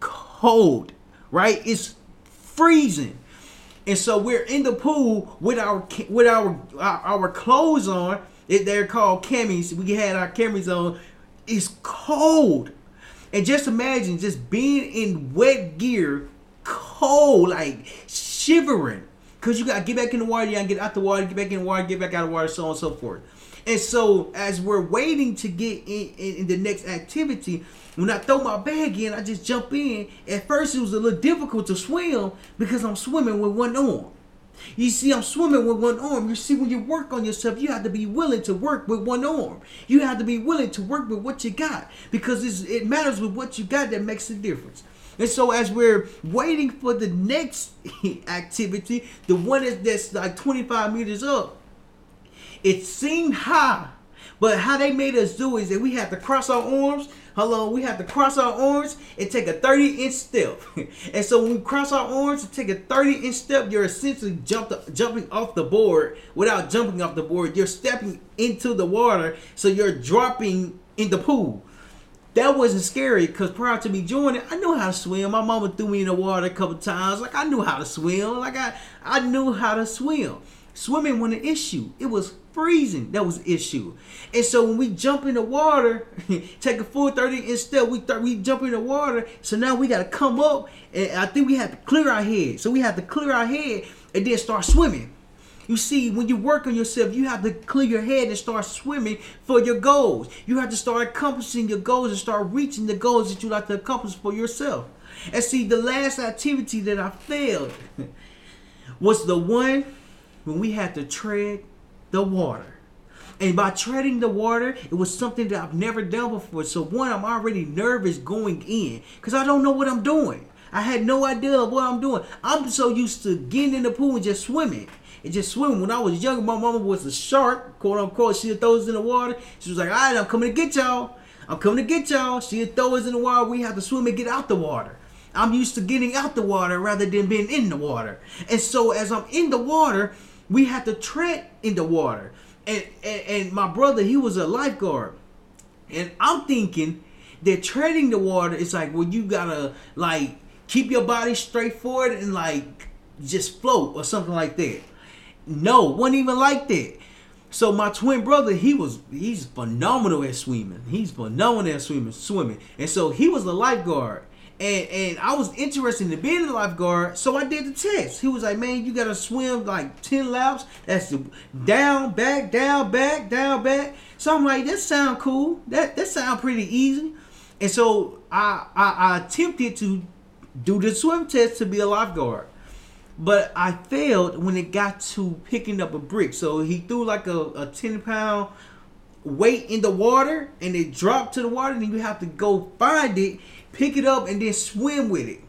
Speaker 2: cold, right? It's freezing. And so we're in the pool with our with our our, our clothes on. It, they're called camis. We had our camis on. It's cold. And just imagine just being in wet gear, cold, like shivering, Because you got to get back in the water, you got to get out the water, get back in the water, get back out of the water, so on and so forth. And so as we're waiting to get in, in, in the next activity, when I throw my bag in, I just jump in. At first, it was a little difficult to swim because I'm swimming with one arm. You see, I'm swimming with one arm. You see, when you work on yourself, you have to be willing to work with one arm. You have to be willing to work with what you got, because it's, it matters with what you got that makes a difference. And so as we're waiting for the next activity, the one that's, that's like twenty-five meters up, it seemed high, but how they made us do is that we had to cross our arms. Hello, we have to cross our arms and take a thirty inch step. And so when we cross our arms and take a thirty inch step, you're essentially jumped, jumping off the board. Without jumping off the board, you're stepping into the water, so you're dropping in the pool. That wasn't scary, because prior to me joining, I knew how to swim. My mama threw me in the water a couple times. Like, I knew how to swim. Like, I, I knew how to swim. Swimming wasn't an issue. It was freezing. That was an issue. And so when we jump in the water, take a full thirty inch step, we th- we jump in the water. So now we got to come up, and I think we have to clear our head. So we have to clear our head and then start swimming. You see, when you work on yourself, you have to clear your head and start swimming for your goals. You have to start accomplishing your goals and start reaching the goals that you like to accomplish for yourself. And see, the last activity that I failed was the one when we had to tread the water. And by treading the water, it was something that I've never done before. So one, I'm already nervous going in because I don't know what I'm doing. I had no idea of what I'm doing. I'm so used to getting in the pool and just swimming. And just swimming. When I was younger, my mama was a shark, quote unquote. She'd throw us in the water. She was like, all right, I'm coming to get y'all. I'm coming to get y'all. She'd throw us in the water. We have to swim and get out the water. I'm used to getting out the water rather than being in the water. And so as I'm in the water, we had to tread in the water. And, and, and my brother, he was a lifeguard. And I'm thinking that treading the water is like, well, you gotta like keep your body straight forward and like just float or something like that. No, wasn't even like that. So my twin brother, he was he's phenomenal at swimming. He's phenomenal at swimming, swimming. And so he was a lifeguard. And and I was interested in being a lifeguard, so I did the test. He was like, man, you gotta swim like ten laps. That's the down, back, down, back, down, back. So I'm like, that sound cool. That that sound pretty easy. And so I, I I attempted to do the swim test to be a lifeguard. But I failed when it got to picking up a brick. So he threw like a, a ten pound weight in the water and it dropped to the water, and then you have to go find it, pick it up, and then swim with it.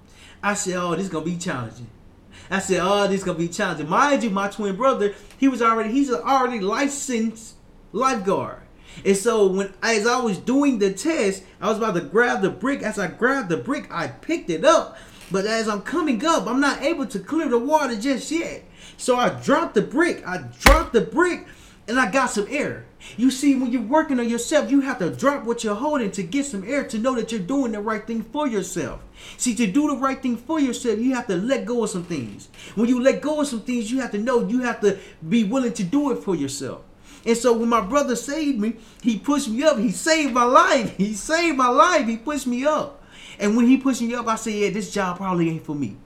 Speaker 2: I said, oh, this is going to be challenging. I said, oh, this is going to be challenging. Mind you, my twin brother, he was already, he's an already licensed lifeguard. And so when as I was doing the test, I was about to grab the brick. As I grabbed the brick, I picked it up. But as I'm coming up, I'm not able to clear the water just yet. So I dropped the brick. I dropped the brick and I got some air. You see, when you're working on yourself, you have to drop what you're holding to get some air to know that you're doing the right thing for yourself. See, to do the right thing for yourself, you have to let go of some things. When you let go of some things, you have to know you have to be willing to do it for yourself. And so when my brother saved me, he pushed me up. He saved my life. He saved my life. He pushed me up. And when he pushed me up, I said, yeah, this job probably ain't for me.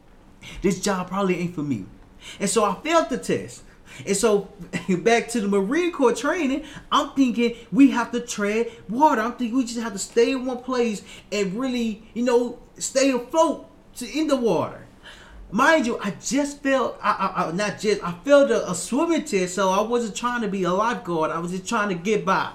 Speaker 2: This job probably ain't for me. And so I failed the test. And so back to the Marine Corps training, I'm thinking we have to tread water. I'm thinking we just have to stay in one place and really, you know, stay afloat to in the water. Mind you, I just failed, I, I, I, not just, I failed a, a swimming test, so I wasn't trying to be a lifeguard. I was just trying to get by.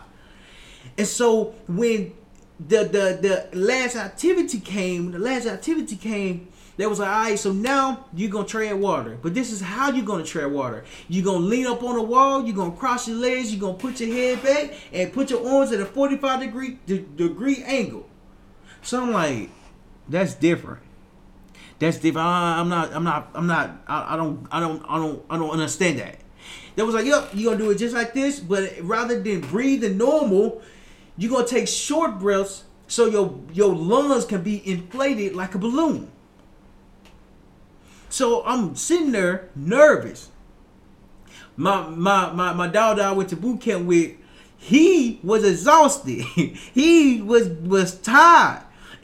Speaker 2: And so when the the the last activity came, the last activity came, they was like, all right, so now you're going to tread water. But this is how you're going to tread water. You're going to lean up on the wall. You're going to cross your legs. You're going to put your head back and put your arms at a forty-five degree degree angle. So I'm like, that's different. That's different. I, I'm not, I'm not, I'm not, I, I don't, I don't, I don't, I don't understand that. They was like, yep, you're going to do it just like this. But rather than breathing normal, you're going to take short breaths so your, your lungs can be inflated like a balloon. So I'm sitting there nervous. My my my my dog that I went to boot camp with, he was exhausted. He was was tired.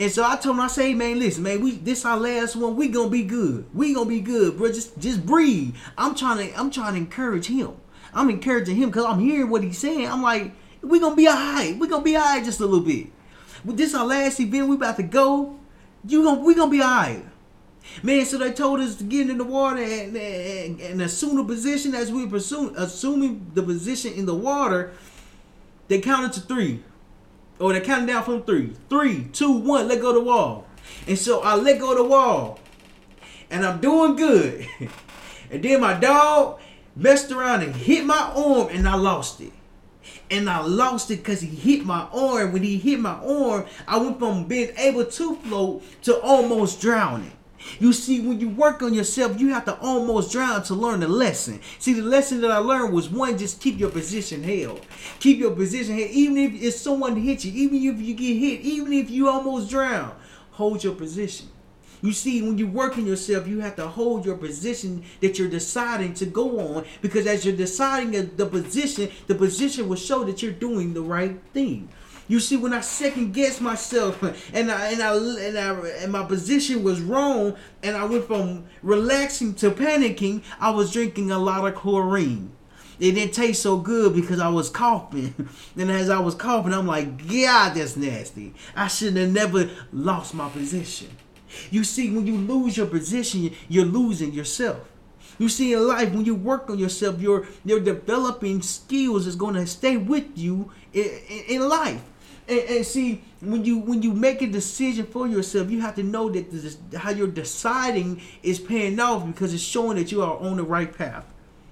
Speaker 2: And so I told him, I say, hey, man, listen, man, we this our last one. We gonna be good. We gonna be good, bro. Just just breathe. I'm trying to I'm trying to encourage him. I'm encouraging him because I'm hearing what he's saying. I'm like, we gonna be alright. We gonna be alright just a little bit. But this our last event. We about to go. You gonna we gonna be alright. Man, so they told us to get in the water and, and, and assume the position as we were pursuing, assuming the position in the water. They counted to three. Or they counted down from three. Three, two, one, let go of the wall. And so I let go of the wall. And I'm doing good. And then my dog messed around and hit my arm and I lost it. And I lost it because he hit my arm. When he hit my arm, I went from being able to float to almost drowning. You see, when you work on yourself, you have to almost drown to learn the lesson. See, the lesson that I learned was, one, just keep your position held. Keep your position held. Even if, if someone hits you, even if you get hit, even if you almost drown, hold your position. You see, when you work on yourself, you have to hold your position that you're deciding to go on, because as you're deciding the position, the position will show that you're doing the right thing. You see, when I second guessed myself and I and I and I and my position was wrong, and I went from relaxing to panicking, I was drinking a lot of chlorine. It didn't taste so good because I was coughing. And as I was coughing, I'm like, God, that's nasty. I should have never lost my position. You see, when you lose your position, you're losing yourself. You see, in life, when you work on yourself, your your developing skills is going to stay with you in, in, in life. And, and see, when you when you make a decision for yourself, you have to know that this, how you're deciding is paying off, because it's showing that you are on the right path.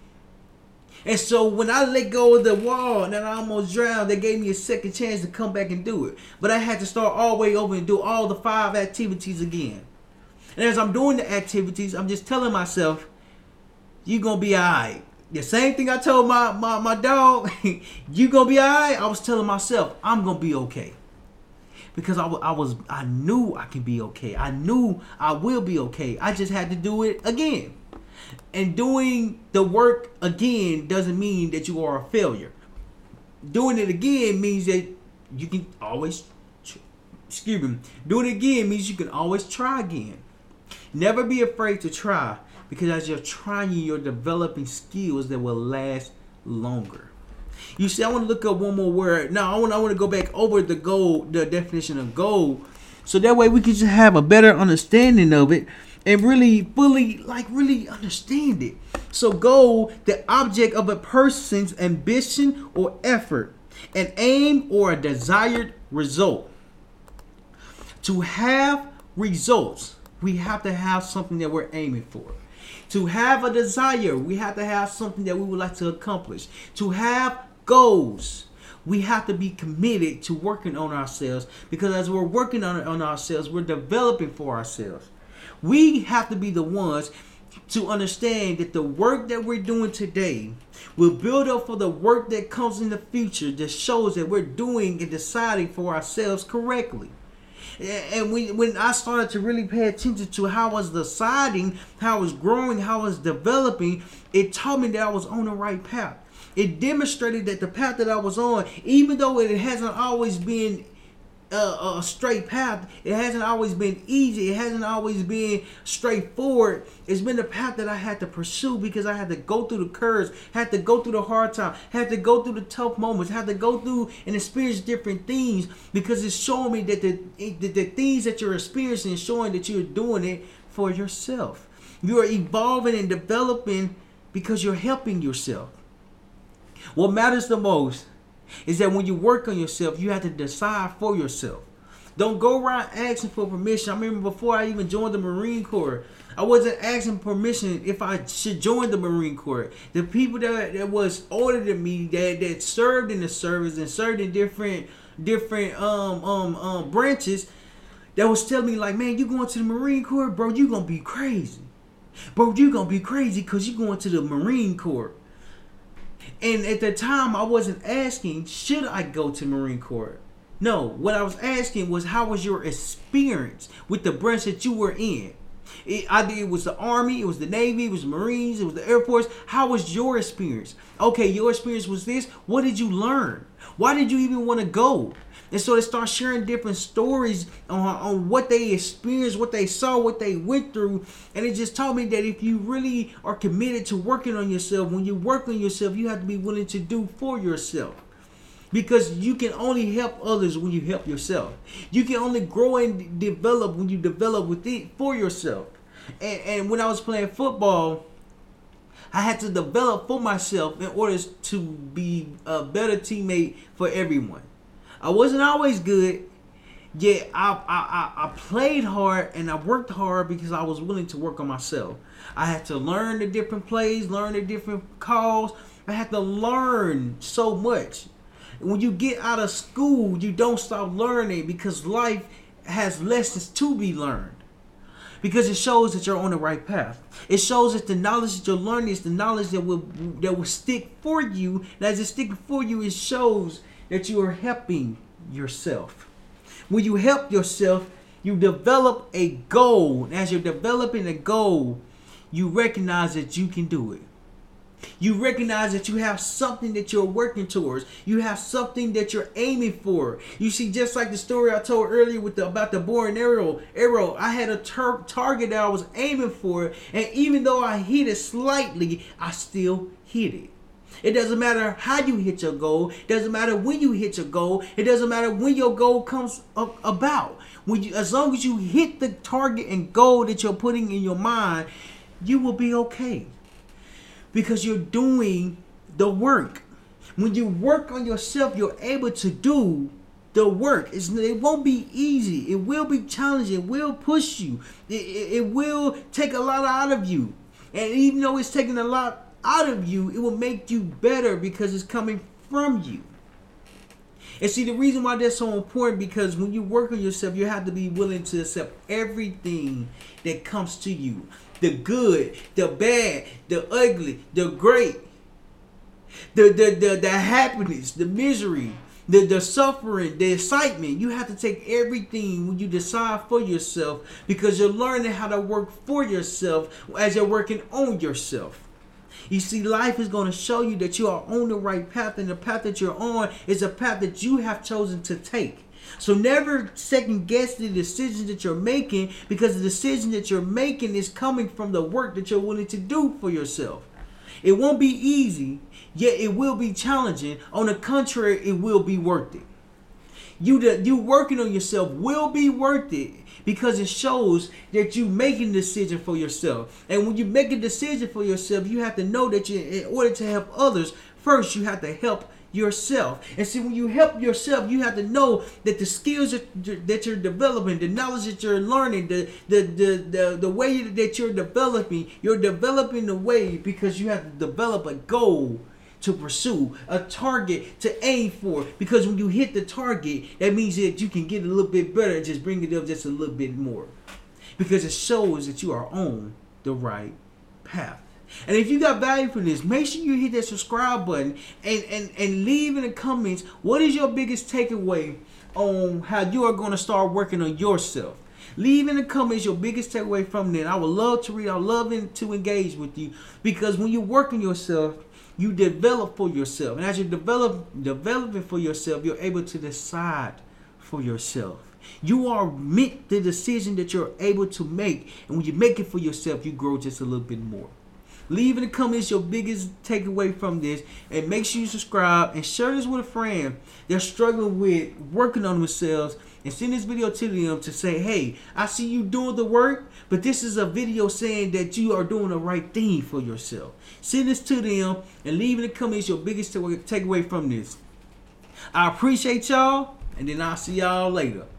Speaker 2: And so when I let go of the wall and then I almost drowned, they gave me a second chance to come back and do it. But I had to start all the way over and do all the five activities again. And as I'm doing the activities, I'm just telling myself, you're going to be all right. The same thing I told my, my, my dog, you gonna be alright. I was telling myself, I'm gonna be okay. Because I, I was, I knew I can be okay. I knew I will be okay. I just had to do it again. And doing the work again doesn't mean that you are a failure. Doing it again means that you can always, excuse me, doing it again means you can always try again. Never be afraid to try. Because as you're trying, you're developing skills that will last longer. You see, I want to look up one more word. Now, I want, I want to go back over the goal, the definition of goal, so that way we can just have a better understanding of it and really fully, like, really understand it. So, goal, the object of a person's ambition or effort, an aim or a desired result. To have results, we have to have something that we're aiming for. To have a desire, we have to have something that we would like to accomplish. To have goals, we have to be committed to working on ourselves, because as we're working on, on ourselves, we're developing for ourselves. We have to be the ones to understand that the work that we're doing today will build up for the work that comes in the future, that shows that we're doing and deciding for ourselves correctly. And when, when I started to really pay attention to how I was deciding, how I was growing, how I was developing, it taught me that I was on the right path. It demonstrated that the path that I was on, even though it hasn't always been a, a straight path, it hasn't always been easy, it hasn't always been straightforward, it's been the path that I had to pursue, because I had to go through the curves, had to go through the hard time, had to go through the tough moments, had to go through and experience different things, because it's showing me that the, the, the things that you're experiencing is showing that you're doing it for yourself. You are evolving and developing because you're helping yourself. What matters the most is that when you work on yourself, you have to decide for yourself. Don't go around asking for permission. I remember before I even joined the Marine Corps, I wasn't asking permission if I should join the Marine Corps. The people that, that was older than me, that, that served in the service and served in different different um um um branches, that was telling me like, man, you going to the Marine Corps, bro, you gonna be crazy. Bro, you gonna be crazy because you going to the Marine Corps. And at the time, I wasn't asking, should I go to Marine Corps? No, what I was asking was, how was your experience with the branch that you were in? It, either it was the Army, it was the Navy, it was the Marines, it was the Air Force. How was your experience? Okay, your experience was this. What did you learn? Why did you even want to go? And so they start sharing different stories on, on what they experienced, what they saw, what they went through. And it just taught me that if you really are committed to working on yourself, when you work on yourself, you have to be willing to do for yourself. Because you can only help others when you help yourself. You can only grow and develop when you develop with it for yourself. And, and when I was playing football, I had to develop for myself in order to be a better teammate for everyone. I wasn't always good, yet I, I, I, I played hard and I worked hard because I was willing to work on myself. I had to learn the different plays, learn the different calls. I had to learn so much. When you get out of school, you don't stop learning because life has lessons to be learned. Because it shows that you're on the right path. It shows that the knowledge that you're learning is the knowledge that will that will stick for you. And as it's sticking for you, it shows that you are helping yourself. When you help yourself, you develop a goal. And as you're developing a goal, you recognize that you can do it. You recognize that you have something that you're working towards. You have something that you're aiming for. You see, just like the story I told earlier with the, about the bow and arrow, arrow, I had a tar- target that I was aiming for, and even though I hit it slightly, I still hit it. It doesn't matter how you hit your goal. It doesn't matter when you hit your goal. It doesn't matter when your goal comes up about. When you, as long as you hit the target and goal that you're putting in your mind, you will be okay. Because you're doing the work. When you work on yourself, you're able to do the work. It's, it won't be easy. It will be challenging. It will push you. It, it, it will take a lot out of you. And even though it's taking a lot out of you, it will make you better because it's coming from you. And see, the reason why that's so important, because when you work on yourself, you have to be willing to accept everything that comes to you. The good, the bad, the ugly, the great, the the the, the happiness, the misery, the, the suffering, the excitement. You have to take everything when you decide for yourself, because you're learning how to work for yourself as you're working on yourself. You see, life is going to show you that you are on the right path, and the path that you're on is a path that you have chosen to take. So never second guess the decisions that you're making, because the decision that you're making is coming from the work that you're willing to do for yourself. It won't be easy, yet it will be challenging. On the contrary, it will be worth it. You, you working on yourself will be worth it, because it shows that you making a decision for yourself. And when you make a decision for yourself, you have to know that you, in order to help others, first you have to help yourself. And see, when you help yourself, you have to know that the skills that, that you're developing, the knowledge that you're learning, the, the, the, the, the way that you're developing, you're developing the way because you have to develop a goal to pursue, a target to aim for. Because when you hit the target, that means that you can get a little bit better and just bring it up just a little bit more. Because it shows that you are on the right path. And if you got value from this, make sure you hit that subscribe button and, and, and leave in the comments what is your biggest takeaway on how you are going to start working on yourself. Leave in the comments your biggest takeaway from that. I would love to read. I would love to engage with you, because when you work on yourself, you develop for yourself. And as you develop developing for yourself, you're able to decide for yourself. You are meant the decision that you're able to make. And when you make it for yourself, you grow just a little bit more. Leave in the comments your biggest takeaway from this, and make sure you subscribe and share this with a friend that's struggling with working on themselves, and send this video to them to say, hey, I see you doing the work, but this is a video saying that you are doing the right thing for yourself. Send this to them and leave in the comments your biggest takeaway from this. I appreciate y'all, and then I'll see y'all later.